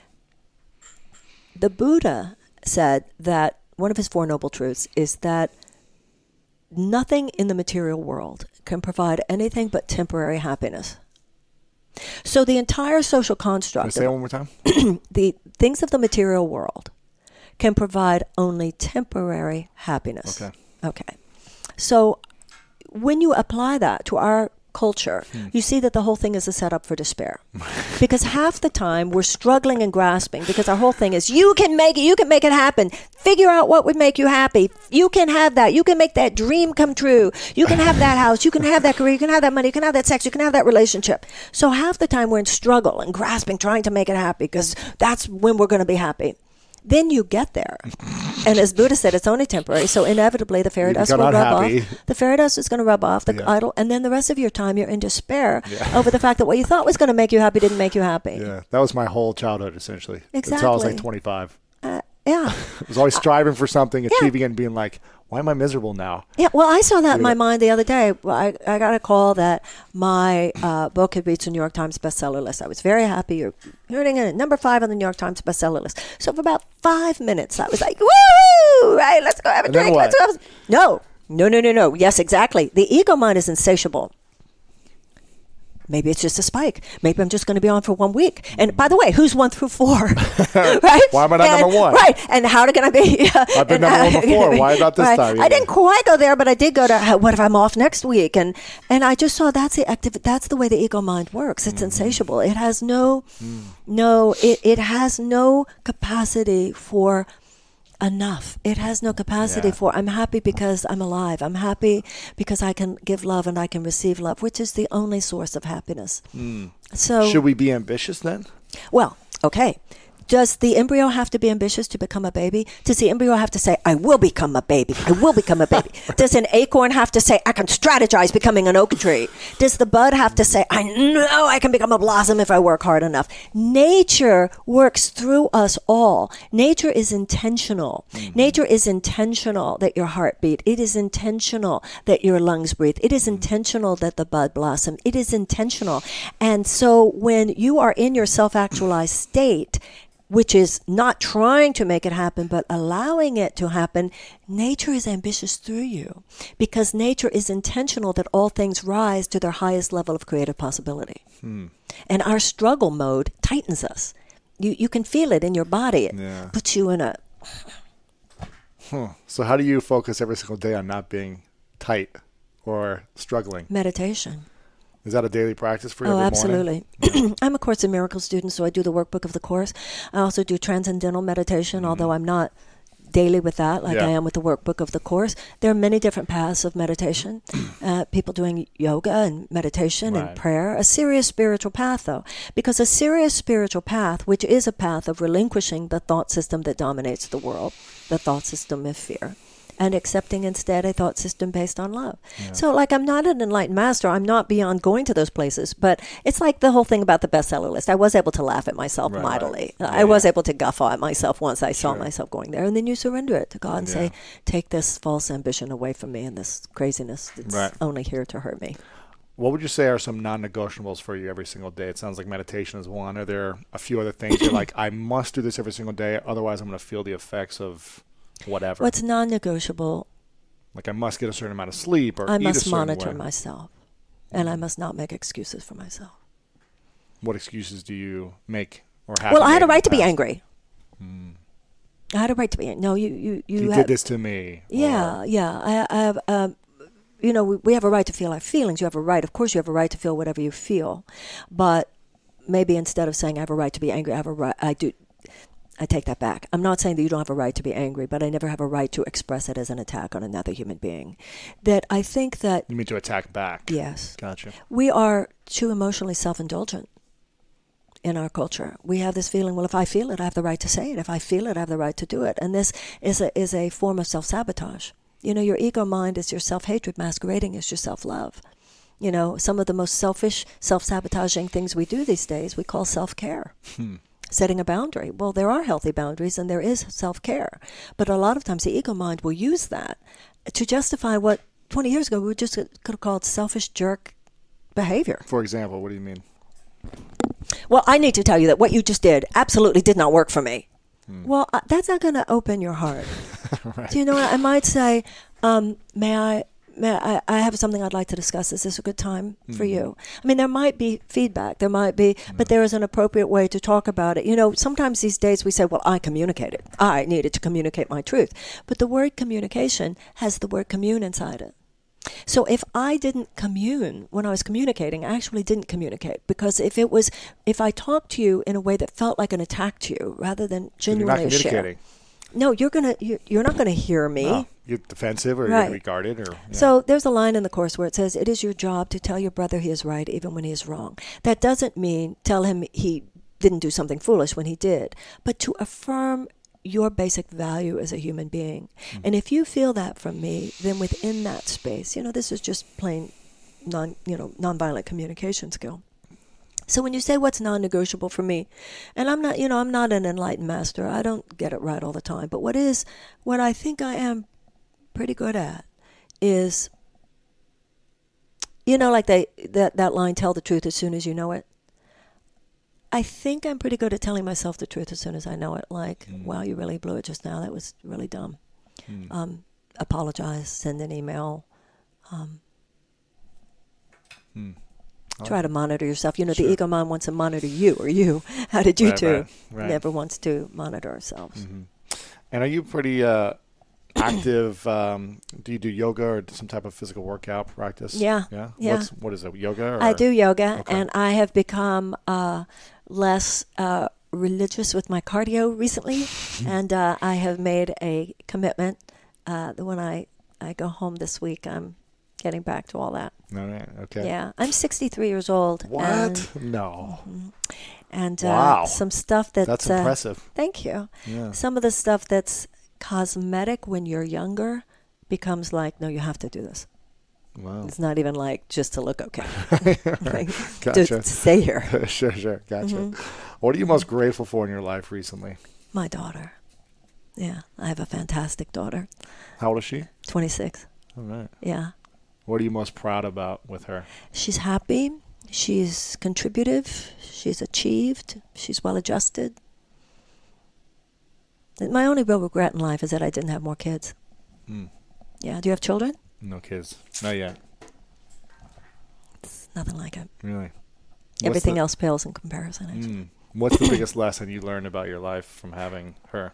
[SPEAKER 7] The Buddha said that one of his Four Noble Truths is that nothing in the material world can provide anything but temporary happiness. So the entire social construct...
[SPEAKER 3] Can I say it one more time?
[SPEAKER 7] The things of the material world can provide only temporary happiness.
[SPEAKER 3] Okay.
[SPEAKER 7] Okay. So when you apply that to our culture, hmm. you see that the whole thing is a setup for despair. Because half the time we're struggling and grasping because our whole thing is, you can make it, you can make it happen. Figure out what would make you happy. You can have that. You can make that dream come true. You can have that house. You can have that career. You can have that money. You can have that sex. You can have that relationship. So half the time we're in struggle and grasping, trying to make it happy because that's when we're going to be happy. Then you get there. And as Buddha said, it's only temporary. So inevitably the fairy dust will rub
[SPEAKER 2] happy.
[SPEAKER 7] off. The fairy dust is going to rub off the
[SPEAKER 2] yeah.
[SPEAKER 7] idol. And then the rest of your time you're in despair
[SPEAKER 2] yeah.
[SPEAKER 7] over the fact that what you thought was going to make you happy didn't make you happy.
[SPEAKER 2] Yeah, that was my whole childhood essentially.
[SPEAKER 7] Exactly.
[SPEAKER 2] Until I was like twenty-five.
[SPEAKER 7] Uh, yeah.
[SPEAKER 2] I was always striving for something, achieving yeah. it, and being like, why am I miserable now?
[SPEAKER 7] Yeah, well, I saw that in my mind the other day. I, I got a call that my uh, book had reached the New York Times bestseller list. I was very happy. You're hearing it at number five on the New York Times bestseller list. So for about five minutes, I was like, woo! Right, let's go have a
[SPEAKER 2] and
[SPEAKER 7] drink. Let's go. No, no, no, no, no. Yes, exactly. The ego mind is insatiable. Maybe it's just a spike. Maybe I'm just going to be on for one week. And by the way, who's one through four? Right?
[SPEAKER 2] Why am I not
[SPEAKER 7] and,
[SPEAKER 2] number one?
[SPEAKER 7] Right. And how can I be? Uh,
[SPEAKER 2] I've been
[SPEAKER 7] and,
[SPEAKER 2] number
[SPEAKER 7] uh,
[SPEAKER 2] one before. Why not this
[SPEAKER 7] right.
[SPEAKER 2] time?
[SPEAKER 7] I didn't quite go there, but I did go to, how, what if I'm off next week? And and I just saw that's the active. That's the way the ego mind works. It's mm. insatiable. It has no, mm. no, it, it has no capacity for enough. It has no capacity yeah. for, I'm happy because I'm alive. I'm happy because I can give love and I can receive love, which is the only source of happiness. Mm. So
[SPEAKER 2] should we be ambitious then?
[SPEAKER 7] Well, okay. Does the embryo have to be ambitious to become a baby? Does the embryo have to say, I will become a baby. I will become a baby. Does an acorn have to say, I can strategize becoming an oak tree? Does the bud have to say, I know I can become a blossom if I work hard enough? Nature works through us all. Nature is intentional. Mm-hmm. Nature is intentional that your heart beat. It is intentional that your lungs breathe. It is intentional that the bud blossom. It is intentional. And so when you are in your self-actualized state, which is not trying to make it happen, but allowing it to happen, nature is ambitious through you because nature is intentional that all things rise to their highest level of creative possibility. Hmm. And our struggle mode tightens us. You you can feel it in your body. It yeah. puts you in a...
[SPEAKER 2] Huh. So how do you focus every single day on not being tight or struggling?
[SPEAKER 7] Meditation.
[SPEAKER 2] Is that a daily practice for you?
[SPEAKER 7] Oh,
[SPEAKER 2] every
[SPEAKER 7] absolutely.
[SPEAKER 2] morning?
[SPEAKER 7] I'm a Course in Miracles student, so I do the workbook of the Course. I also do transcendental meditation, mm-hmm. although I'm not daily with that like yeah. I am with the workbook of the Course. There are many different paths of meditation. uh, people doing yoga and meditation right. and prayer. A serious spiritual path, though, because a serious spiritual path, which is a path of relinquishing the thought system that dominates the world, the thought system of fear, and accepting instead a thought system based on love. Yeah. So like I'm not an enlightened master. I'm not beyond going to those places. But it's like the whole thing about the bestseller list. I was able to laugh at myself right, mightily. Right. I yeah, was yeah. able to guffaw at myself once I saw sure. myself going there. And then you surrender it to God and yeah. say, take this false ambition away from me and this craziness that's right. only here to hurt me.
[SPEAKER 2] What would you say are some non-negotiables for you every single day? It sounds like meditation is one. Are there a few other things you're like, I must do this every single day, otherwise I'm going to feel the effects of whatever?
[SPEAKER 7] What's non-negotiable?
[SPEAKER 2] Like I must get a certain amount of sleep or
[SPEAKER 7] I
[SPEAKER 2] eat
[SPEAKER 7] must
[SPEAKER 2] a certain
[SPEAKER 7] monitor
[SPEAKER 2] way.
[SPEAKER 7] myself. And I must not make excuses for myself.
[SPEAKER 2] What excuses do you make or have?
[SPEAKER 7] Well, I had a right to be angry. Hmm. I had a right to be angry. No, you... You, you,
[SPEAKER 2] you
[SPEAKER 7] have,
[SPEAKER 2] did this to me.
[SPEAKER 7] Yeah,
[SPEAKER 2] or,
[SPEAKER 7] yeah. I, I have... Um, you know, we, we have a right to feel our feelings. You have a right. Of course, you have a right to feel whatever you feel. But maybe instead of saying I have a right to be angry, I have a right... I do... I take that back. I'm not saying that you don't have a right to be angry, but I never have a right to express it as an attack on another human being. That I think that...
[SPEAKER 2] You mean to attack back?
[SPEAKER 7] Yes.
[SPEAKER 2] Gotcha.
[SPEAKER 7] We are too emotionally self-indulgent in our culture. We have this feeling, well, if I feel it, I have the right to say it. If I feel it, I have the right to do it. And this is a, is a form of self-sabotage. You know, your ego mind is your self-hatred masquerading as your self-love. You know, some of the most selfish, self-sabotaging things we do these days, we call self-care. Hmm. Setting a boundary. Well, there are healthy boundaries and there is self-care. But a lot of times the ego mind will use that to justify what twenty years ago we would just could have called selfish jerk behavior.
[SPEAKER 2] For example, what do you mean?
[SPEAKER 7] Well, I need to tell you that what you just did absolutely did not work for me. Hmm. Well, uh, that's not going to open your heart. Right. Do you know what? I might say, um, may I I, I have something I'd like to discuss. Is this a good time mm-hmm. for you? I mean, there might be feedback. There might be, mm-hmm. but there is an appropriate way to talk about it. You know, sometimes these days we say, well, I communicated. I needed to communicate my truth. But the word communication has the word commune inside it. So if I didn't commune when I was communicating, I actually didn't communicate. Because if it was, if I talked to you in a way that felt like an attack to you rather than genuinely
[SPEAKER 3] so you're not
[SPEAKER 7] share.
[SPEAKER 3] communicating.
[SPEAKER 7] No, you're gonna you're, you're not gonna hear me.
[SPEAKER 3] No, you're defensive or
[SPEAKER 7] right.
[SPEAKER 3] you're regarded or. Yeah.
[SPEAKER 7] So there's a line in the Course where it says, "It is your job to tell your brother he is right even when he is wrong." That doesn't mean tell him he didn't do something foolish when he did, but to affirm your basic value as a human being. Mm-hmm. And if you feel that from me, then within that space, you know, this is just plain non you know nonviolent communication skill. So when you say what's non-negotiable for me, and I'm not, you know, I'm not an enlightened master. I don't get it right all the time. But what is, what I think I am pretty good at is, you know, like they that, that line, tell the truth as soon as you know it. I think I'm pretty good at telling myself the truth as soon as I know it. Like, mm. wow, you really blew it just now. That was really dumb. Mm. Um, apologize, send an email. Um, mm. Try to monitor yourself. You know, sure. The ego mind wants to monitor you or you. How did you
[SPEAKER 3] right,
[SPEAKER 7] do?
[SPEAKER 3] Right, right.
[SPEAKER 7] Never wants to monitor ourselves.
[SPEAKER 3] Mm-hmm. And are you pretty uh, active? Um, do you do yoga or some type of physical workout practice?
[SPEAKER 7] Yeah.
[SPEAKER 3] Yeah.
[SPEAKER 7] yeah.
[SPEAKER 3] What's, what is it? Yoga? Or?
[SPEAKER 7] I do yoga,
[SPEAKER 3] okay.
[SPEAKER 7] and I have become uh, less uh, religious with my cardio recently, and uh, I have made a commitment uh, that when I, I go home this week, I'm getting back to all that.
[SPEAKER 3] All right. Okay.
[SPEAKER 7] Yeah. I'm sixty-three years old.
[SPEAKER 3] What?
[SPEAKER 7] And,
[SPEAKER 3] no.
[SPEAKER 7] Mm-hmm. And uh,
[SPEAKER 3] wow.
[SPEAKER 7] some stuff that...
[SPEAKER 3] That's
[SPEAKER 7] uh,
[SPEAKER 3] impressive.
[SPEAKER 7] Thank you.
[SPEAKER 3] Yeah.
[SPEAKER 7] Some of the stuff that's cosmetic when you're younger becomes like, no, you have to do this.
[SPEAKER 3] Wow.
[SPEAKER 7] It's not even like just to look okay. like,
[SPEAKER 3] gotcha.
[SPEAKER 7] to, to stay here.
[SPEAKER 3] sure, sure. Gotcha.
[SPEAKER 7] Mm-hmm.
[SPEAKER 3] What are you most grateful for in your life recently?
[SPEAKER 7] My daughter. Yeah. I have a fantastic daughter.
[SPEAKER 3] How old is she?
[SPEAKER 7] twenty-six.
[SPEAKER 3] All right.
[SPEAKER 7] Yeah.
[SPEAKER 3] What are you most proud about with her?
[SPEAKER 7] She's happy. She's contributive. She's achieved. She's well-adjusted. My only real regret in life is that I didn't have more kids. Mm. Yeah. Do you have children?
[SPEAKER 3] No kids. Not yet.
[SPEAKER 7] It's nothing like it.
[SPEAKER 3] Really?
[SPEAKER 7] Everything
[SPEAKER 3] the,
[SPEAKER 7] else pales in comparison.
[SPEAKER 3] Mm, what's the biggest lesson you learned about your life from having her?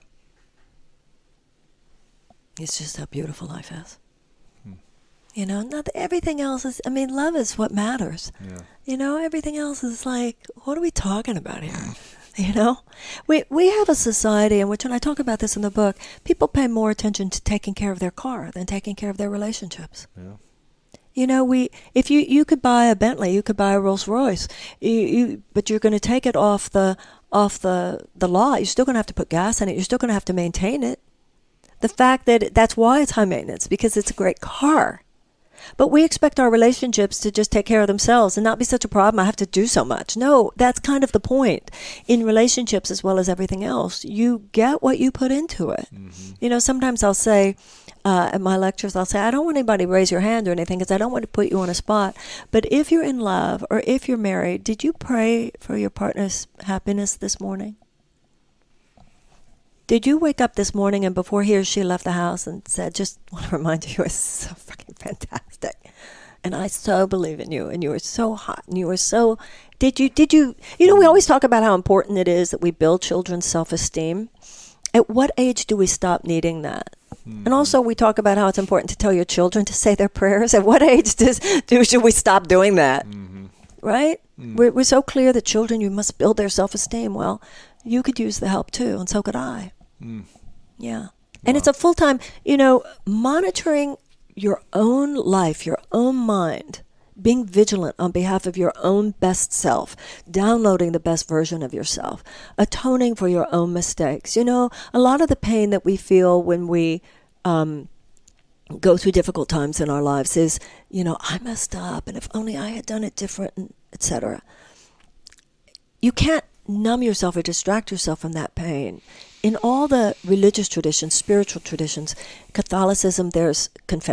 [SPEAKER 7] It's just how beautiful life is. Hmm. You know, not that everything else is, I mean, love is what matters. Yeah. You know, everything else is like, what are we talking about here? You know, we we have a society in which, and I talk about this in the book, people pay more attention to taking care of their car than taking care of their relationships. Yeah. You know, we if you, you could buy a Bentley, you could buy a Rolls Royce, you, you but you're going to take it off the off the, the lot. You're still going to have to put gas in it. You're still going to have to maintain it. The fact that that's why it's high maintenance, because it's a great car. But we expect our relationships to just take care of themselves and not be such a problem. I have to do so much. No, that's kind of the point. In relationships as well as everything else, you get what you put into it. Mm-hmm. You know, sometimes I'll say uh, at my lectures, I'll say, I don't want anybody to raise your hand or anything because I don't want to put you on a spot. But if you're in love or if you're married, did you pray for your partner's happiness this morning? Did you wake up this morning and before he or she left the house and said, just want to remind you, you are so fucking fantastic. And I so believe in you. And you are so hot. And you are so, did you, did you, you know, we always talk about how important it is that we build children's self-esteem. At what age do we stop needing that? Mm-hmm. And also we talk about how it's important to tell your children to say their prayers. At what age does, do, should we stop doing that? Mm-hmm. Right? Mm-hmm. We're, we're so clear that children, you must build their self-esteem. Well, you could use the help too. And so could I. Mm. Yeah. And wow. It's a full-time, you know, monitoring your own life, your own mind, being vigilant on behalf of your own best self, downloading the best version of yourself, atoning for your own mistakes. You know, a lot of the pain that we feel when we um, go through difficult times in our lives is, you know, I messed up and if only I had done it different, et cetera. You can't numb yourself or distract yourself from that pain. In all the religious traditions, spiritual traditions, Catholicism, there's confession.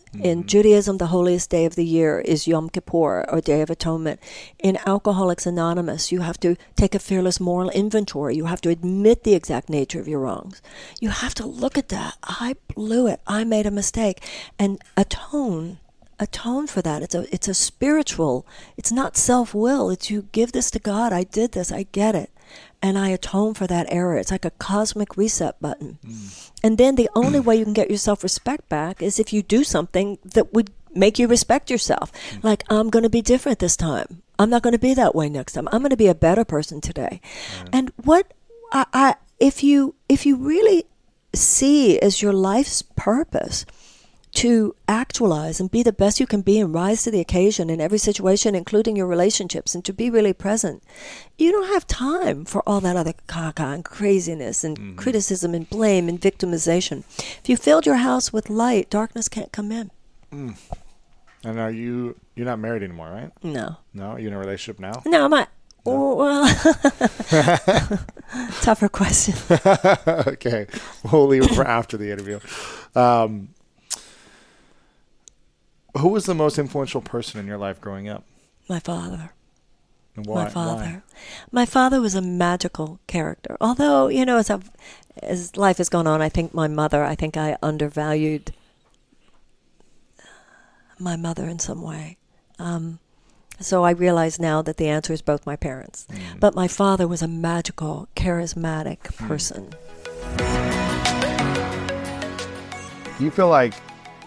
[SPEAKER 7] Mm-hmm. In Judaism, the holiest day of the year is Yom Kippur, or Day of Atonement. In Alcoholics Anonymous, you have to take a fearless moral inventory. You have to admit the exact nature of your wrongs. You have to look at that. I blew it. I made a mistake. And atone. Atone for that. It's a, it's a spiritual, it's not self-will. It's you give this to God. I did this. I get it. And I atone for that error. It's like a cosmic reset button. Mm. And then the only way you can get your self-respect back is if you do something that would make you respect yourself. Mm. Like, I'm going to be different this time. I'm not going to be that way next time. I'm going to be a better person today. Mm. And what I, I if you if you really see as your life's purpose to actualize and be the best you can be and rise to the occasion in every situation, including your relationships, and to be really present, you don't have time for all that other caca and craziness and mm-hmm. criticism and blame and victimization. If you filled your house with light, darkness can't come in.
[SPEAKER 3] Mm. And are you, you're not married anymore, right?
[SPEAKER 7] No.
[SPEAKER 3] No? Are you in a relationship now?
[SPEAKER 7] No, I'm not. No. Oh, well, tougher question.
[SPEAKER 3] Okay. We'll leave it for after the interview. Um, Who was the most influential person in your life growing up?
[SPEAKER 7] My father.
[SPEAKER 3] And why?
[SPEAKER 7] My father.
[SPEAKER 3] Why?
[SPEAKER 7] My father was a magical character. Although, you know, as I've, as life has gone on, I think my mother, I think I undervalued my mother in some way. Um, so I realize now that the answer is both my parents. Mm. But my father was a magical, charismatic person.
[SPEAKER 2] Do you feel like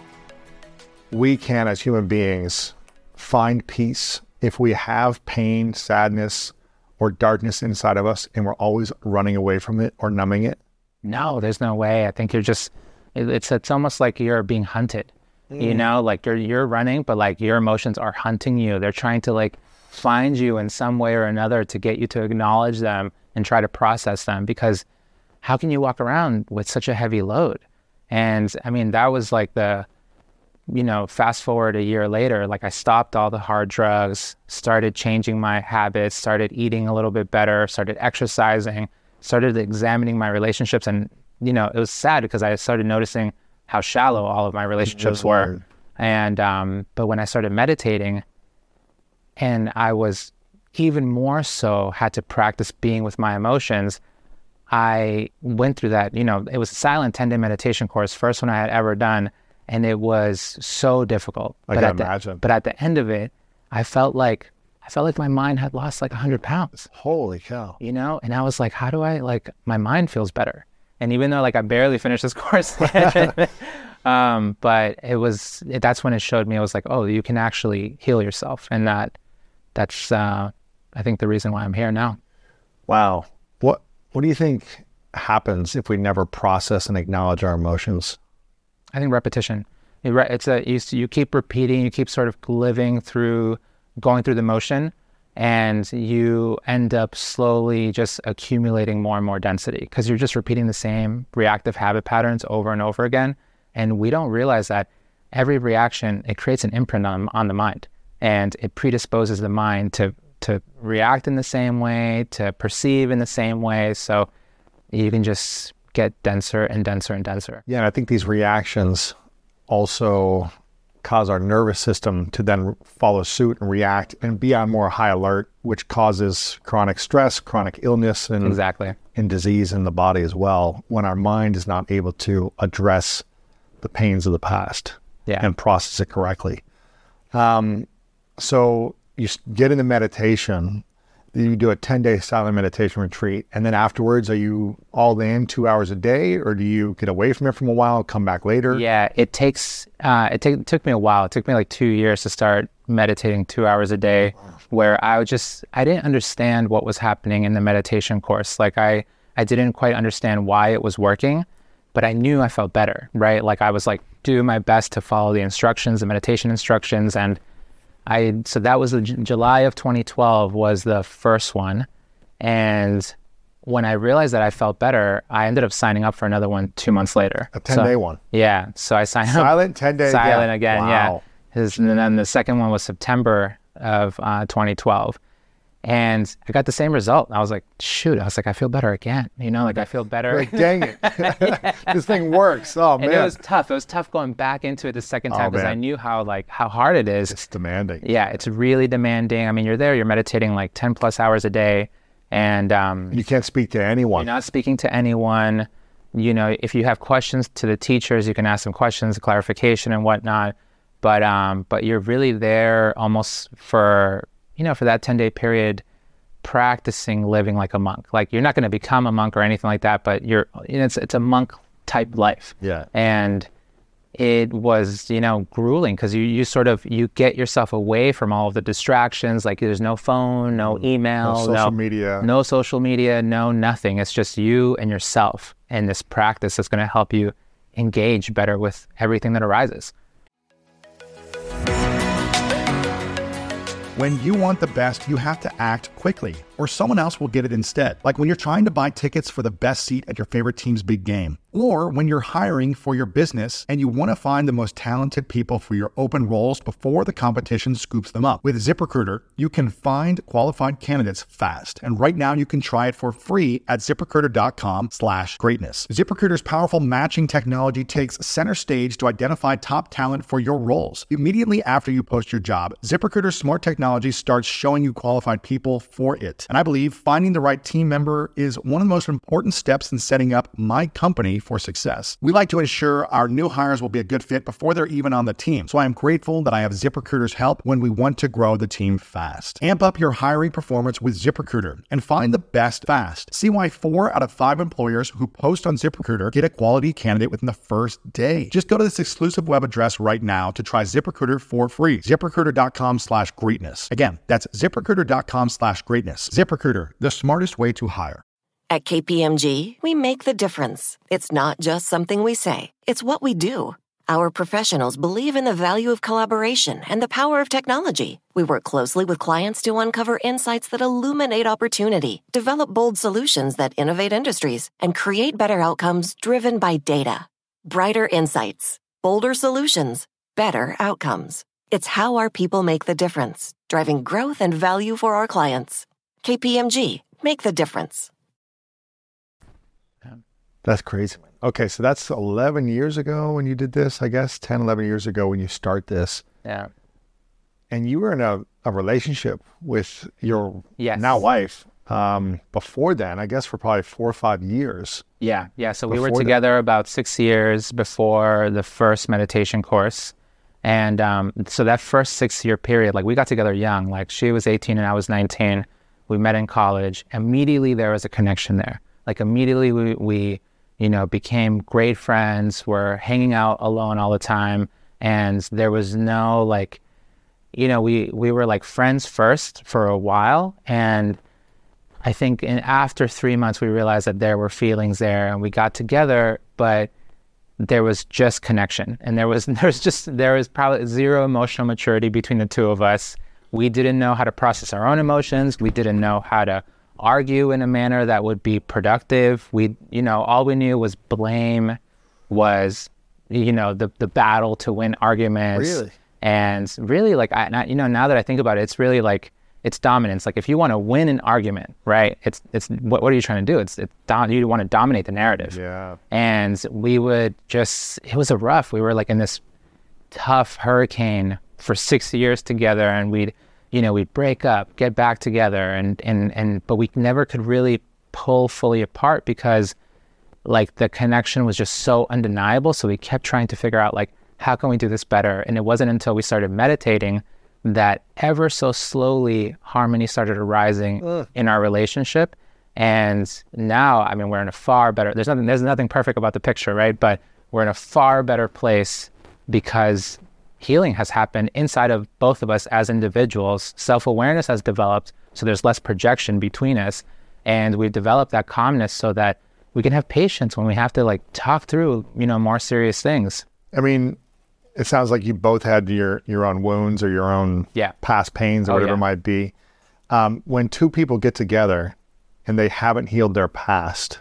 [SPEAKER 2] we can, as human beings, find peace if we have pain, sadness, or darkness inside of us and we're always running away from it or numbing it?
[SPEAKER 8] No, there's no way. I think you're just, it's it's almost like you're being hunted, mm. you know, like you're, you're running, but like your emotions are hunting you. They're trying to like find you in some way or another to get you to acknowledge them and try to process them, because how can you walk around with such a heavy load? And I mean, that was like the, you know, fast forward a year later, like I stopped all the hard drugs, started changing my habits, started eating a little bit better, started exercising, started examining my relationships. And, you know, it was sad because I started noticing how shallow all of my relationships were. Hard. And, um, but when I started meditating, and I was even more so had to practice being with my emotions, I went through that, you know, it was a silent ten day meditation course, first one I had ever done. And it was so difficult.
[SPEAKER 2] I
[SPEAKER 8] but
[SPEAKER 2] can
[SPEAKER 8] at the,
[SPEAKER 2] imagine.
[SPEAKER 8] But at the end of it, I felt like I felt like my mind had lost like a hundred pounds.
[SPEAKER 2] Holy cow!
[SPEAKER 8] You know, and I was like, how do I like my mind feels better? And even though like I barely finished this course, um, but it was it, that's when it showed me. I was like, oh, you can actually heal yourself, and that that's uh, I think the reason why I'm here now.
[SPEAKER 2] Wow. What What do you think happens if we never process and acknowledge our emotions?
[SPEAKER 8] I think repetition. It's a you, you keep repeating, you keep sort of living through, going through the motion, and you end up slowly just accumulating more and more density because you're just repeating the same reactive habit patterns over and over again. And we don't realize that every reaction, it creates an imprint on, on the mind, and it predisposes the mind to to react in the same way, to perceive in the same way. So you can just get denser and denser and denser.
[SPEAKER 2] Yeah, and I think these reactions also cause our nervous system to then follow suit and react and be on more high alert, which causes chronic stress, chronic illness, and,
[SPEAKER 8] exactly.
[SPEAKER 2] and disease in the body as well, when our mind is not able to address the pains of the past
[SPEAKER 8] yeah.
[SPEAKER 2] and process it correctly. Um, so you get into meditation, you do a ten day silent meditation retreat, and then afterwards, are you all in two hours a day, or do you get away from it for a while, come back later?
[SPEAKER 8] Yeah, it takes, uh, it, take, it took me a while. It took me like two years to start meditating two hours a day, where I would just, I didn't understand what was happening in the meditation course. Like I, I didn't quite understand why it was working, but I knew I felt better, right? Like I was like doing my best to follow the instructions, the meditation instructions, and I, so that was the J- July of twenty twelve was the first one. And when I realized that I felt better, I ended up signing up for another one two months later.
[SPEAKER 2] A ten day
[SPEAKER 8] so,
[SPEAKER 2] one.
[SPEAKER 8] Yeah. So I signed
[SPEAKER 2] Silent,
[SPEAKER 8] up.
[SPEAKER 2] Silent ten day.
[SPEAKER 8] Silent again.
[SPEAKER 2] Wow.
[SPEAKER 8] Yeah. His, and then the second one was September of uh, twenty twelve. And I got the same result. I was like, shoot, I was like, I feel better again. You know, like I feel better.
[SPEAKER 2] Like, dang it. This thing works. Oh, man.
[SPEAKER 8] And it was tough. It was tough going back into it the second time because
[SPEAKER 2] oh,
[SPEAKER 8] I knew how like how hard it is.
[SPEAKER 2] It's demanding.
[SPEAKER 8] Yeah, it's really demanding. I mean, you're there, you're meditating like ten plus hours a day. And um,
[SPEAKER 2] you can't speak to anyone.
[SPEAKER 8] You're not speaking to anyone. You know, if you have questions to the teachers, you can ask them questions, clarification and whatnot. But um, but you're really there almost for, you know, for that ten day period, practicing living like a monk. Like you're not going to become a monk or anything like that, but you're, you know, it's it's a monk type life.
[SPEAKER 2] Yeah.
[SPEAKER 8] And it was, you know, grueling because you, you sort of, you get yourself away from all of the distractions. Like there's no phone, no email,
[SPEAKER 2] no social
[SPEAKER 8] no,
[SPEAKER 2] media,
[SPEAKER 8] no social media, no nothing. It's just you and yourself. And this practice is going to help you engage better with everything that arises.
[SPEAKER 4] When you want the best, you have to act quickly, or someone else will get it instead. Like when you're trying to buy tickets for the best seat at your favorite team's big game, or when you're hiring for your business and you want to find the most talented people for your open roles before the competition scoops them up. With ZipRecruiter, you can find qualified candidates fast. And right now you can try it for free at ZipRecruiter.com slash greatness. ZipRecruiter's powerful matching technology takes center stage to identify top talent for your roles. Immediately after you post your job, ZipRecruiter's smart technology starts showing you qualified people for it. And I believe finding the right team member is one of the most important steps in setting up my company for success. We like to ensure our new hires will be a good fit before they're even on the team. So I am grateful that I have ZipRecruiter's help when we want to grow the team fast. Amp up your hiring performance with ZipRecruiter and find the best fast. See why four out of five employers who post on ZipRecruiter get a quality candidate within the first day. Just go to this exclusive web address right now to try ZipRecruiter for free. ZipRecruiter.com slash greatness. Again, that's ZipRecruiter.com slash greatness. ZipRecruiter, the smartest way to hire.
[SPEAKER 9] At K P M G, we make the difference. It's not just something we say, it's what we do. Our professionals believe in the value of collaboration and the power of technology. We work closely with clients to uncover insights that illuminate opportunity, develop bold solutions that innovate industries, and create better outcomes driven by data. Brighter insights, bolder solutions, better outcomes. It's how our people make the difference, driving growth and value for our clients. K P M G, make the difference.
[SPEAKER 2] That's crazy. Okay, so that's eleven years ago when you did this, I guess, ten, eleven years ago when you start this.
[SPEAKER 8] Yeah.
[SPEAKER 2] And you were in a, a relationship with your
[SPEAKER 8] yes.
[SPEAKER 2] now wife um, before then, I guess for probably four or five years.
[SPEAKER 8] Yeah, yeah. So we were
[SPEAKER 2] Before that.
[SPEAKER 8] together about six years before the first meditation course. And um, so that first six-year period, like we got together young. Like she was eighteen and I was nineteen. We met in college. Immediately there was a connection there. Like immediately we, we you know, became great friends. We're hanging out alone all the time. And there was no like, you know, we, we were like friends first for a while. And I think in, after three months, we realized that there were feelings there and we got together, but there was just connection. And there was, there was just, there was probably zero emotional maturity between the two of us. We didn't know how to process our own emotions. We didn't know how to argue in a manner that would be productive. We, you know, all we knew was blame, was, you know, the the battle to win arguments.
[SPEAKER 2] Really?
[SPEAKER 8] And really, like, I, not, you know, now that I think about it, it's really like, it's dominance. Like, if you want to win an argument, right, it's, it's what, what are you trying to do? It's, it's dom- you want to dominate the narrative.
[SPEAKER 2] Yeah.
[SPEAKER 8] And we would just, it was a rough, we were like in this tough hurricane for six years together, and we'd, you know, we'd break up, get back together, and, and, and, but we never could really pull fully apart because like the connection was just so undeniable. So we kept trying to figure out like, how can we do this better? And it wasn't until we started meditating that ever so slowly harmony started arising Ugh. in our relationship. And now, I mean, we're in a far better, there's nothing, there's nothing perfect about the picture, right? But we're in a far better place because healing has happened inside of both of us as individuals. Self-awareness has developed, so there's less projection between us. And we've developed that calmness so that we can have patience when we have to like talk through, you know, more serious things.
[SPEAKER 2] I mean, it sounds like you both had your, your own wounds or your own
[SPEAKER 8] yeah.
[SPEAKER 2] past pains or
[SPEAKER 8] oh,
[SPEAKER 2] whatever
[SPEAKER 8] yeah.
[SPEAKER 2] it might be. Um, when two people get together and they haven't healed their past,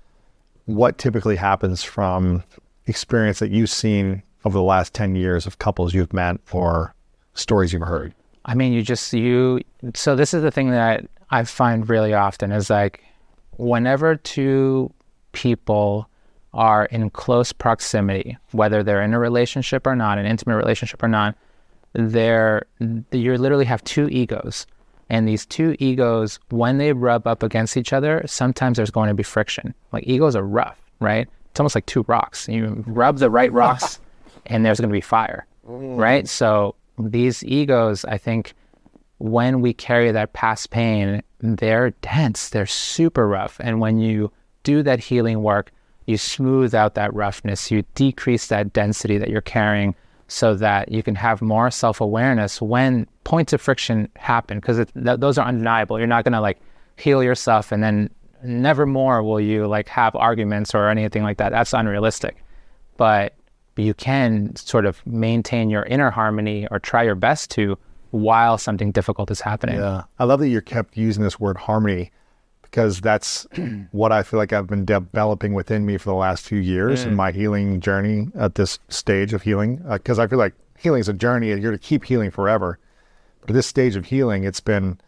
[SPEAKER 2] what typically happens from experience that you've seen over the last ten years of couples you've met or stories you've heard?
[SPEAKER 8] I mean, you just, you, so this is the thing that I find really often is like, whenever two people are in close proximity, whether they're in a relationship or not, an intimate relationship or not, they're, you literally have two egos. And these two egos, when they rub up against each other, sometimes there's going to be friction. Like egos are rough, right? It's almost like two rocks. You rub the right rocks and there's going to be fire, right? So these egos, I think, when we carry that past pain, they're dense, they're super rough. And when you do that healing work, you smooth out that roughness, you decrease that density that you're carrying so that you can have more self-awareness when points of friction happen, because th- those are undeniable. You're not going to like heal yourself and then never more will you like have arguments or anything like that. That's unrealistic. But you can sort of maintain your inner harmony or try your best to while something difficult is happening.
[SPEAKER 2] Yeah. I love that you kept using this word harmony, because that's what I feel like I've been developing within me for the last few years mm. in my healing journey at this stage of healing. Because uh, I feel like healing is a journey and you're to keep healing forever. But at this stage of healing, it's been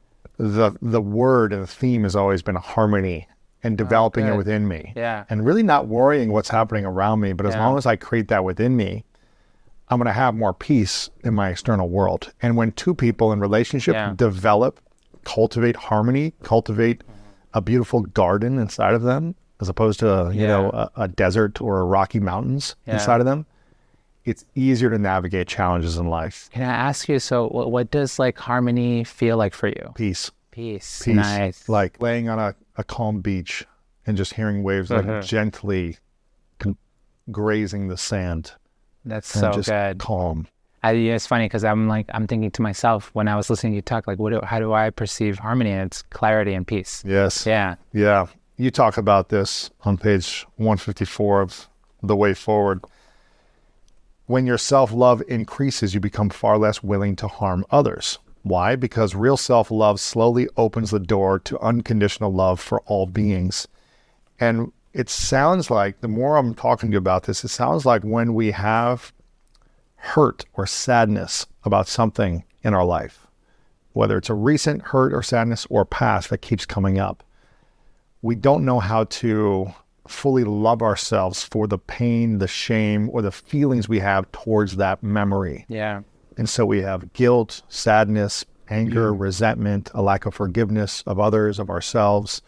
[SPEAKER 2] the the word and the theme has always been harmony and developing
[SPEAKER 8] oh,
[SPEAKER 2] it within me.
[SPEAKER 8] Yeah.
[SPEAKER 2] And really not worrying what's happening around me. But as
[SPEAKER 8] yeah.
[SPEAKER 2] long as I create that within me, I'm going to have more peace in my external world. And when two people in relationship
[SPEAKER 8] yeah.
[SPEAKER 2] develop, cultivate harmony, cultivate a beautiful garden inside of them, as opposed to, you
[SPEAKER 8] yeah.
[SPEAKER 2] know, a, a desert or a rocky mountains
[SPEAKER 8] yeah.
[SPEAKER 2] inside of them, it's easier to navigate challenges in life.
[SPEAKER 8] Can I ask you, so what, what does like harmony feel like for you?
[SPEAKER 2] Peace.
[SPEAKER 8] Peace.
[SPEAKER 2] Peace.
[SPEAKER 8] Nice.
[SPEAKER 2] Like laying on a, a calm beach and just hearing waves like
[SPEAKER 8] uh-huh.
[SPEAKER 2] gently con- grazing the sand.
[SPEAKER 8] That's
[SPEAKER 2] and
[SPEAKER 8] so
[SPEAKER 2] just
[SPEAKER 8] good.
[SPEAKER 2] Calm.
[SPEAKER 8] I, it's funny because I'm like, I'm thinking to myself when I was listening to you talk, like, what do, how do I perceive harmony? And it's clarity and peace.
[SPEAKER 2] Yes.
[SPEAKER 8] Yeah.
[SPEAKER 2] Yeah. You talk about this on page one fifty-four of The Way Forward. When your self-love increases, you become far less willing to harm others. Why? Because real self-love slowly opens the door to unconditional love for all beings. And it sounds like, the more I'm talking to you about this, it sounds like when we have hurt or sadness about something in our life, whether it's a recent hurt or sadness or past that keeps coming up, we don't know how to fully love ourselves for the pain, the shame, or the feelings we have towards that memory.
[SPEAKER 8] Yeah.
[SPEAKER 2] And so we have guilt, sadness, anger, mm. resentment, a lack of forgiveness of others, of ourselves.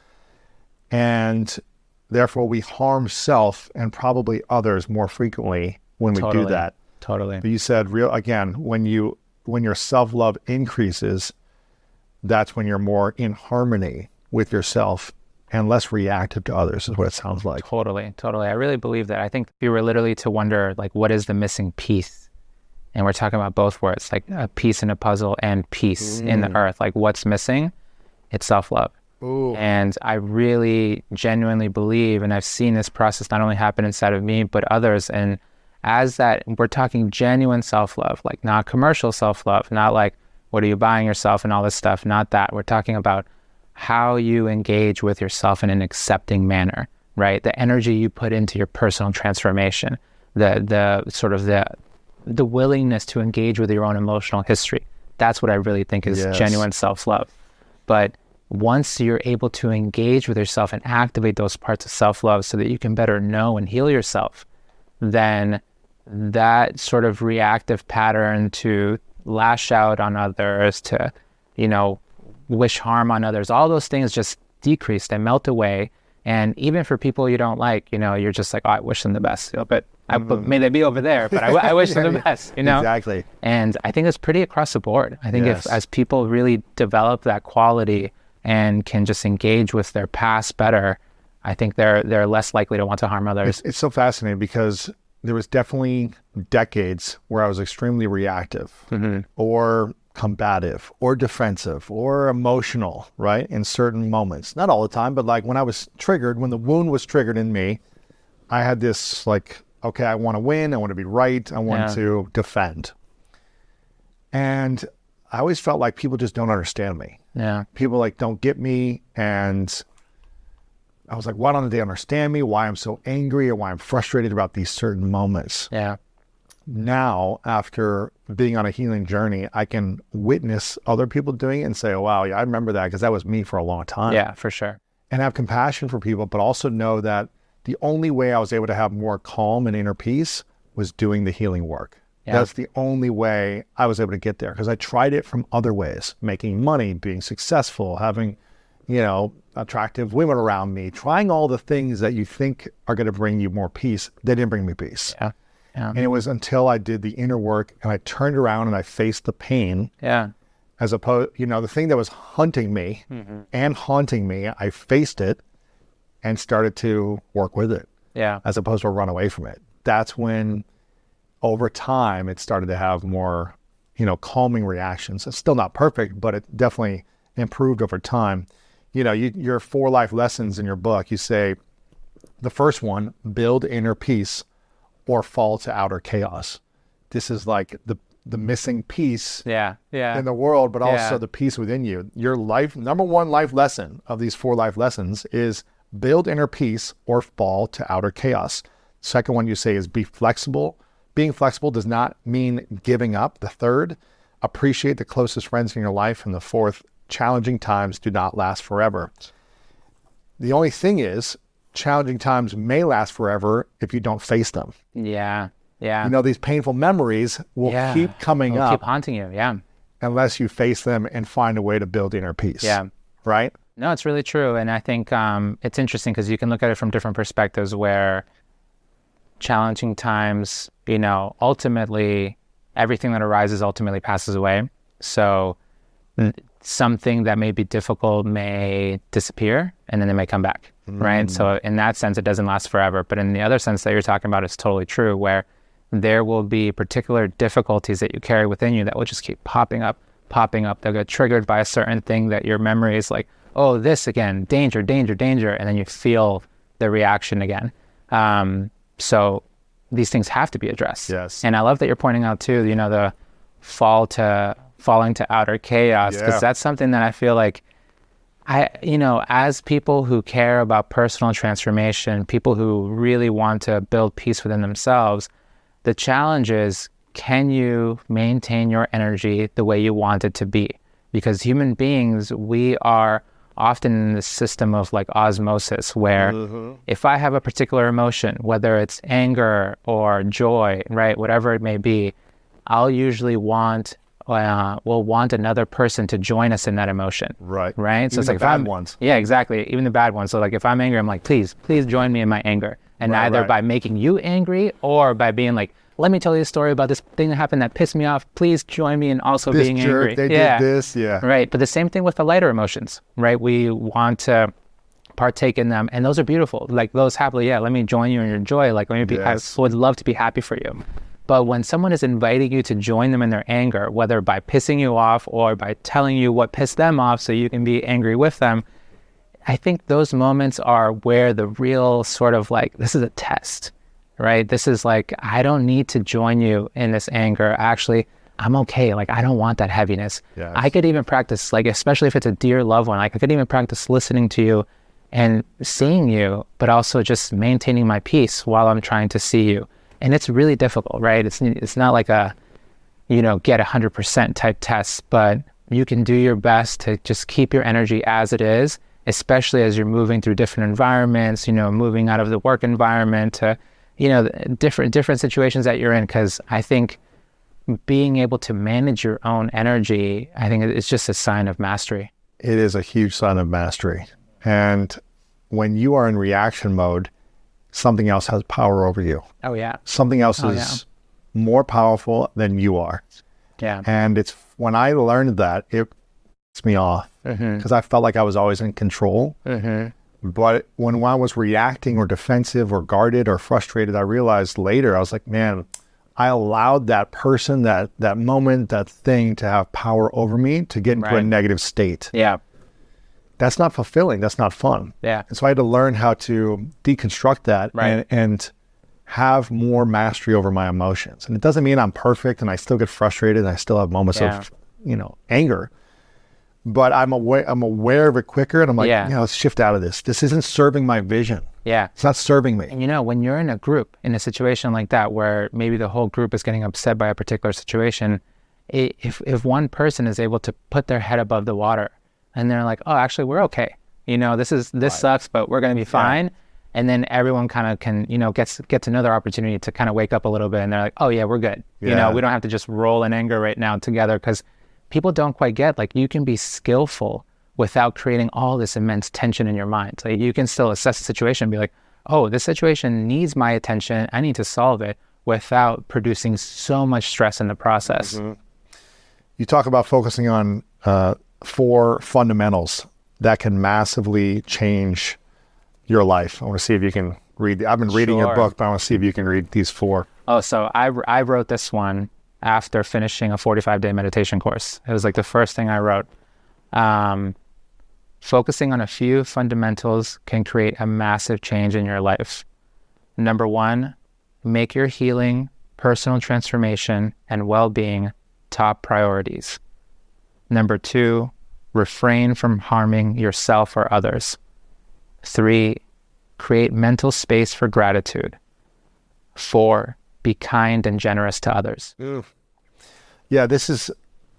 [SPEAKER 2] And therefore we harm self and probably others more frequently when we
[SPEAKER 8] totally.
[SPEAKER 2] do that.
[SPEAKER 8] Totally.
[SPEAKER 2] But you said, real again, when you when your self-love increases, that's when you're more in harmony with yourself and less reactive to others, is what it sounds like.
[SPEAKER 8] Totally, totally. I really believe that. I think if you were literally to wonder, like, what is the missing piece? And we're talking about both words, like a piece in a puzzle and peace mm. in the earth. Like, what's missing? It's self-love. Ooh. And I really genuinely believe, and I've seen this process not only happen inside of me, but others. And as that, we're talking genuine self-love, like not commercial self-love, not like, what are you buying yourself and all this stuff, not that. We're talking about how you engage with yourself in an accepting manner, right? The energy you put into your personal transformation, the the sort of the the willingness to engage with your own emotional history. That's what I really think is yes. genuine self-love. But once you're able to engage with yourself and activate those parts of self-love so that you can better know and heal yourself, then that sort of reactive pattern to lash out on others, to, you know, wish harm on others, all those things just decrease, they melt away. And even for people you don't like, you know, you're just like, oh, I wish them the best. You know, but, mm-hmm. I, but may they be over there, but I, I wish them the best, you know?
[SPEAKER 2] Exactly.
[SPEAKER 8] And I think it's pretty across the board. I think
[SPEAKER 2] yes.
[SPEAKER 8] if as people really develop that quality and can just engage with their past better, I think they're they're less likely to want to harm others.
[SPEAKER 2] It's, it's so fascinating because there was definitely decades where I was extremely reactive mm-hmm. or combative or defensive or emotional, right? In certain moments. Not all the time, but like when I was triggered, when the wound was triggered in me, I had this like, okay, I want to win. I want to be right. I want
[SPEAKER 8] yeah.
[SPEAKER 2] to defend. And I always felt like people just don't understand me.
[SPEAKER 8] Yeah.
[SPEAKER 2] People like don't get me. And I was like, why don't they understand me? Why I'm so angry or why I'm frustrated about these certain moments.
[SPEAKER 8] Yeah.
[SPEAKER 2] now, after being on a healing journey, I can witness other people doing it and say, oh, wow, yeah, I remember that because that was me for a long time.
[SPEAKER 8] Yeah, for sure.
[SPEAKER 2] And have compassion for people, but also know that the only way I was able to have more calm and inner peace was doing the healing work. Yeah. That's the only way I was able to get there, because I tried it from other ways, making money, being successful, having, you know, attractive women around me, trying all the things that you think are going to bring you more peace. They didn't bring me peace.
[SPEAKER 8] Yeah. Yeah.
[SPEAKER 2] And it was until I did the inner work and I turned around and I faced the pain.
[SPEAKER 8] Yeah.
[SPEAKER 2] As opposed, you know, the thing that was hunting me mm-hmm. and haunting me, I faced it and started to work with it.
[SPEAKER 8] Yeah.
[SPEAKER 2] As opposed to run away from it. That's when, over time, it started to have more, you know, calming reactions. It's still not perfect, but it definitely improved over time. You know, you, your four life lessons in your book, you say, the first one, build inner peace or fall to outer chaos. This is like the the missing piece
[SPEAKER 8] yeah, yeah.
[SPEAKER 2] in the world, but
[SPEAKER 8] yeah.
[SPEAKER 2] also the peace within you. Your life, number one life lesson of these four life lessons is build inner peace or fall to outer chaos. Second one you say is be flexible. Being flexible does not mean giving up. The third, appreciate the closest friends in your life. And the fourth, challenging times do not last forever. The only thing is, challenging times may last forever if you don't face them.
[SPEAKER 8] Yeah, yeah.
[SPEAKER 2] You know, these painful memories will
[SPEAKER 8] yeah.
[SPEAKER 2] keep coming
[SPEAKER 8] It'll
[SPEAKER 2] up.
[SPEAKER 8] keep haunting you, yeah.
[SPEAKER 2] Unless you face them and find a way to build inner peace.
[SPEAKER 8] Yeah.
[SPEAKER 2] Right?
[SPEAKER 8] No, it's really true. And I think um, it's interesting because you can look at it from different perspectives where challenging times, you know, ultimately, everything that arises ultimately passes away. So something that may be difficult may disappear and then it may come back, mm. right? So in that sense, it doesn't last forever. But in the other sense that you're talking about, it's totally true, where there will be particular difficulties that you carry within you that will just keep popping up, popping up. They'll get triggered by a certain thing that your memory is like, oh, this again, danger, danger, danger. And then you feel the reaction again. Um, so these things have to be addressed.
[SPEAKER 2] Yes.
[SPEAKER 8] And I love that you're pointing out too, you know, the fall to falling to outer chaos, because
[SPEAKER 2] yeah.
[SPEAKER 8] that's something that I feel like I, you know, as people who care about personal transformation, people who really want to build peace within themselves, the challenge is, can you maintain your energy the way you want it to be? Because human beings, we are often in the system of like osmosis, where mm-hmm. if I have a particular emotion, whether it's anger or joy, right, whatever it may be, I'll usually want Uh, will want another person to join us in that emotion.
[SPEAKER 2] Right.
[SPEAKER 8] Right.
[SPEAKER 2] Even
[SPEAKER 8] so it's
[SPEAKER 2] the
[SPEAKER 8] like
[SPEAKER 2] bad
[SPEAKER 8] if I'm,
[SPEAKER 2] ones.
[SPEAKER 8] Yeah, exactly. Even the bad ones. So like if I'm angry, I'm like, please, please join me in my anger. And
[SPEAKER 2] right,
[SPEAKER 8] either
[SPEAKER 2] right.
[SPEAKER 8] by making you angry or by being like, let me tell you a story about this thing that happened that pissed me off. Please join me in also
[SPEAKER 2] this
[SPEAKER 8] being
[SPEAKER 2] jerk,
[SPEAKER 8] angry.
[SPEAKER 2] They
[SPEAKER 8] yeah.
[SPEAKER 2] did this. Yeah.
[SPEAKER 8] Right. But the same thing with the lighter emotions, right? We want to partake in them, and those are beautiful. Like those happily, yeah, let me join you in your joy. Like let me be,
[SPEAKER 2] yes.
[SPEAKER 8] I would love to be happy for you. But when someone is inviting you to join them in their anger, whether by pissing you off or by telling you what pissed them off so you can be angry with them, I think those moments are where the real sort of like, this is a test, right? This is like, I don't need to join you in this anger. Actually, I'm okay. Like, I don't want that heaviness.
[SPEAKER 2] Yes.
[SPEAKER 8] I could even practice, like, especially if it's a dear loved one, like I could even practice listening to you and seeing you, but also just maintaining my peace while I'm trying to see you. And it's really difficult, right? It's it's not like a, you know, get one hundred percent type test, but you can do your best to just keep your energy as it is, especially as you're moving through different environments, you know, moving out of the work environment to, you know, different different situations that you're in. Because I think being able to manage your own energy, I think it's just a sign of mastery.
[SPEAKER 2] It is a huge sign of mastery. And when you are in reaction mode, something else has power over you.
[SPEAKER 8] Oh, yeah.
[SPEAKER 2] Something else
[SPEAKER 8] oh,
[SPEAKER 2] is
[SPEAKER 8] yeah.
[SPEAKER 2] more powerful than you are.
[SPEAKER 8] Yeah.
[SPEAKER 2] And it's when I learned that, it pissed me off because mm-hmm. I felt like I was always in control.
[SPEAKER 8] Mm-hmm.
[SPEAKER 2] But when I was reacting or defensive or guarded or frustrated, I realized later, I was like, man, I allowed that person, that that moment, that thing to have power over me to get into
[SPEAKER 8] right.
[SPEAKER 2] a negative state.
[SPEAKER 8] Yeah.
[SPEAKER 2] That's not fulfilling. That's not fun.
[SPEAKER 8] Yeah.
[SPEAKER 2] And so I had to learn how to deconstruct that
[SPEAKER 8] right.
[SPEAKER 2] and, and have more mastery over my emotions. And it doesn't mean I'm perfect and I still get frustrated and I still have moments yeah. of, you know, anger. but I'm aware, I'm aware of it quicker. And I'm like,
[SPEAKER 8] Yeah.
[SPEAKER 2] you know, let's shift out of this. This isn't serving my vision.
[SPEAKER 8] Yeah.
[SPEAKER 2] It's not serving me.
[SPEAKER 8] And you know, when you're in a group, in a situation like that, where maybe the whole group is getting upset by a particular situation, i- if if one person is able to put their head above the water and they're like, oh, actually, we're okay. You know, this is this sucks, but we're going to be fine. And then everyone kind of can, you know, gets gets another opportunity to kind of wake up a little bit, and they're like, oh yeah, we're good. You know,
[SPEAKER 2] Yeah.
[SPEAKER 8] we don't have to just roll in anger right now together, because people don't quite get, like, you can be skillful without creating all this immense tension in your mind. Like, you can still assess the situation and be like, oh, this situation needs my attention. I need to solve it, without producing so much stress in the process.
[SPEAKER 2] Mm-hmm. You talk about focusing on uh, four fundamentals that can massively change your life. I want to see if you can read. The, I've been reading your
[SPEAKER 8] Sure.
[SPEAKER 2] book, but I want to see if you can read these four.
[SPEAKER 8] Oh, so I, I wrote this one after finishing a forty-five day meditation course. It was like the first thing I wrote. Um, focusing on a few fundamentals can create a massive change in your life. Number one, make your healing, personal transformation, and well-being top priorities. Number two, refrain from harming yourself or others. Three, create mental space for gratitude. Four, be kind and generous to others.
[SPEAKER 2] Yeah, this is,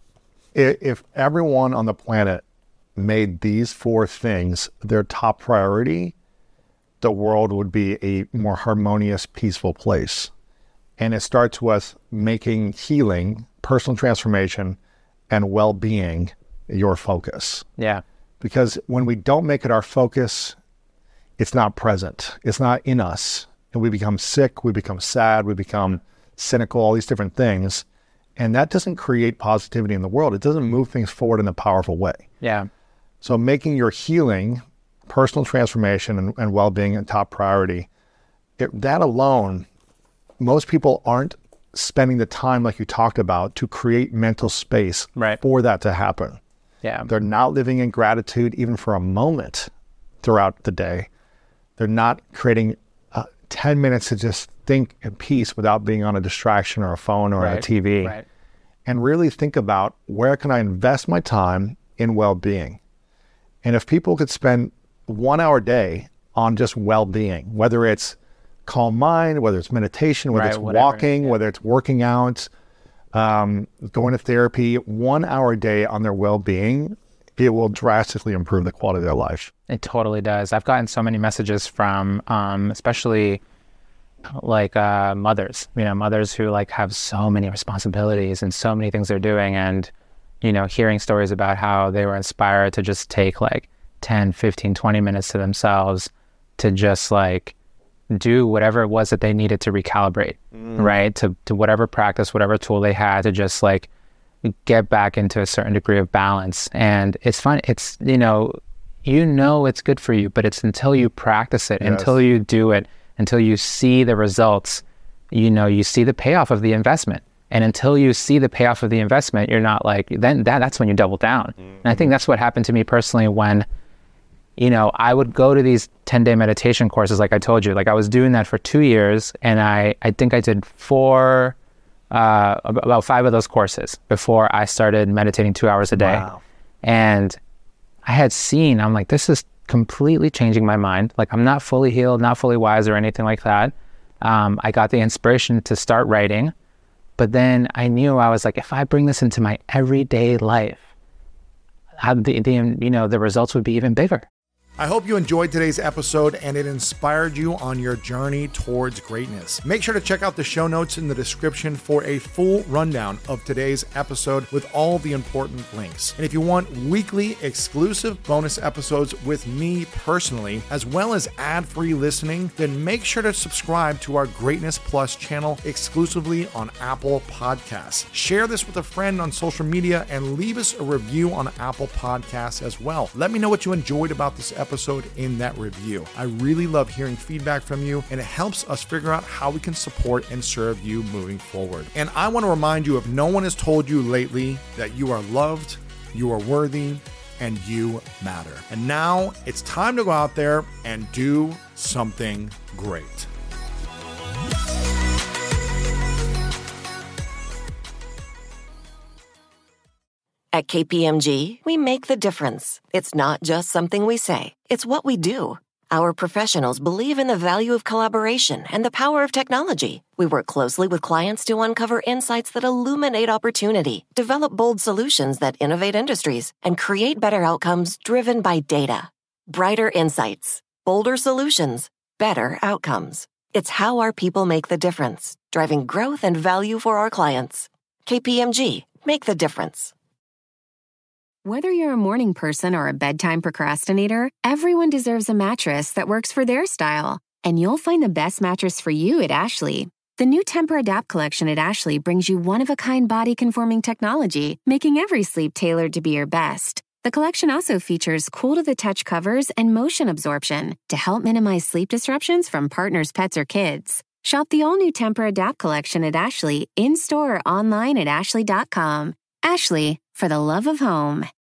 [SPEAKER 2] i- if everyone on the planet made these four things their top priority, the world would be a more harmonious, peaceful place. And it starts with making healing, personal transformation, and well-being your focus.
[SPEAKER 8] Yeah.
[SPEAKER 2] Because when we don't make it our focus, it's not present. It's not in us. And we become sick, we become sad, we become cynical, all these different things. And that doesn't create positivity in the world. It doesn't move things forward in a powerful way.
[SPEAKER 8] Yeah.
[SPEAKER 2] So making your healing, personal transformation, and, and well-being a top priority, it, that alone, most people aren't spending the time, like you talked about, to create mental space
[SPEAKER 8] Right.
[SPEAKER 2] for that to happen.
[SPEAKER 8] Yeah.
[SPEAKER 2] They're not living in gratitude even for a moment throughout the day. They're not creating uh, ten minutes to just think in peace without being on a distraction or a phone or a
[SPEAKER 8] Right.
[SPEAKER 2] T V.
[SPEAKER 8] Right.
[SPEAKER 2] And really think about, where can I invest my time in well-being? And if people could spend one hour a day on just well-being, whether it's calm mind, whether it's meditation, whether
[SPEAKER 8] Right,
[SPEAKER 2] it's
[SPEAKER 8] whatever,
[SPEAKER 2] walking,
[SPEAKER 8] yeah.
[SPEAKER 2] whether it's working out, um, going to therapy, one hour a day on their well-being, it will drastically improve the quality of their life.
[SPEAKER 8] It totally does. I've gotten so many messages from, um, especially like uh, mothers, you know, mothers who like have so many responsibilities and so many things they're doing, and, you know, hearing stories about how they were inspired to just take like ten, fifteen, twenty minutes to themselves to just like do whatever it was that they needed to recalibrate, right? To, to whatever practice, whatever tool they had to just like get back into a certain degree of balance. And it's fun. It's, you know, you know, it's good for you, but it's until you practice it,
[SPEAKER 2] Yes.
[SPEAKER 8] until you do it, until you see the results, you know, you see the payoff of the investment. And until you see the payoff of the investment, you're not like, then that, that's when you double down. And I think that's what happened to me personally when, you know, I would go to these ten day meditation courses, like I told you, like I was doing that for two years. And I, I think I did four, uh, ab- about five of those courses before I started meditating two hours a day.
[SPEAKER 2] Wow.
[SPEAKER 8] And I had seen, I'm like, this is completely changing my mind. Like, I'm not fully healed, not fully wise or anything like that. Um, I got the inspiration to start writing, but then I knew, I was like, if I bring this into my everyday life, how the, the you know, the results would be even bigger.
[SPEAKER 3] I hope you enjoyed today's episode and it inspired you on your journey towards greatness. Make sure to check out the show notes in the description for a full rundown of today's episode with all the important links. And if you want weekly exclusive bonus episodes with me personally, as well as ad-free listening, then make sure to subscribe to our Greatness Plus channel exclusively on Apple Podcasts. Share this with a friend on social media and leave us a review on Apple Podcasts as well. Let me know what you enjoyed about this episode in that review. I really love hearing feedback from you, and it helps us figure out how we can support and serve you moving forward. And I want to remind you, if no one has told you lately, that you are loved, you are worthy, and you matter. And now it's time to go out there and do something great.
[SPEAKER 9] At K P M G, we make the difference. It's not just something we say, it's what we do. Our professionals believe in the value of collaboration and the power of technology. We work closely with clients to uncover insights that illuminate opportunity, develop bold solutions that innovate industries, and create better outcomes driven by data. Brighter insights, bolder solutions, better outcomes. It's how our people make the difference, driving growth and value for our clients. K P M G, make the difference.
[SPEAKER 10] Whether you're a morning person or a bedtime procrastinator, everyone deserves a mattress that works for their style. And you'll find the best mattress for you at Ashley. The new Tempur-Adapt collection at Ashley brings you one-of-a-kind body-conforming technology, making every sleep tailored to be your best. The collection also features cool-to-the-touch covers and motion absorption to help minimize sleep disruptions from partners, pets, or kids. Shop the all-new Tempur-Adapt collection at Ashley, in-store or online at ashley dot com. Ashley, for the love of home.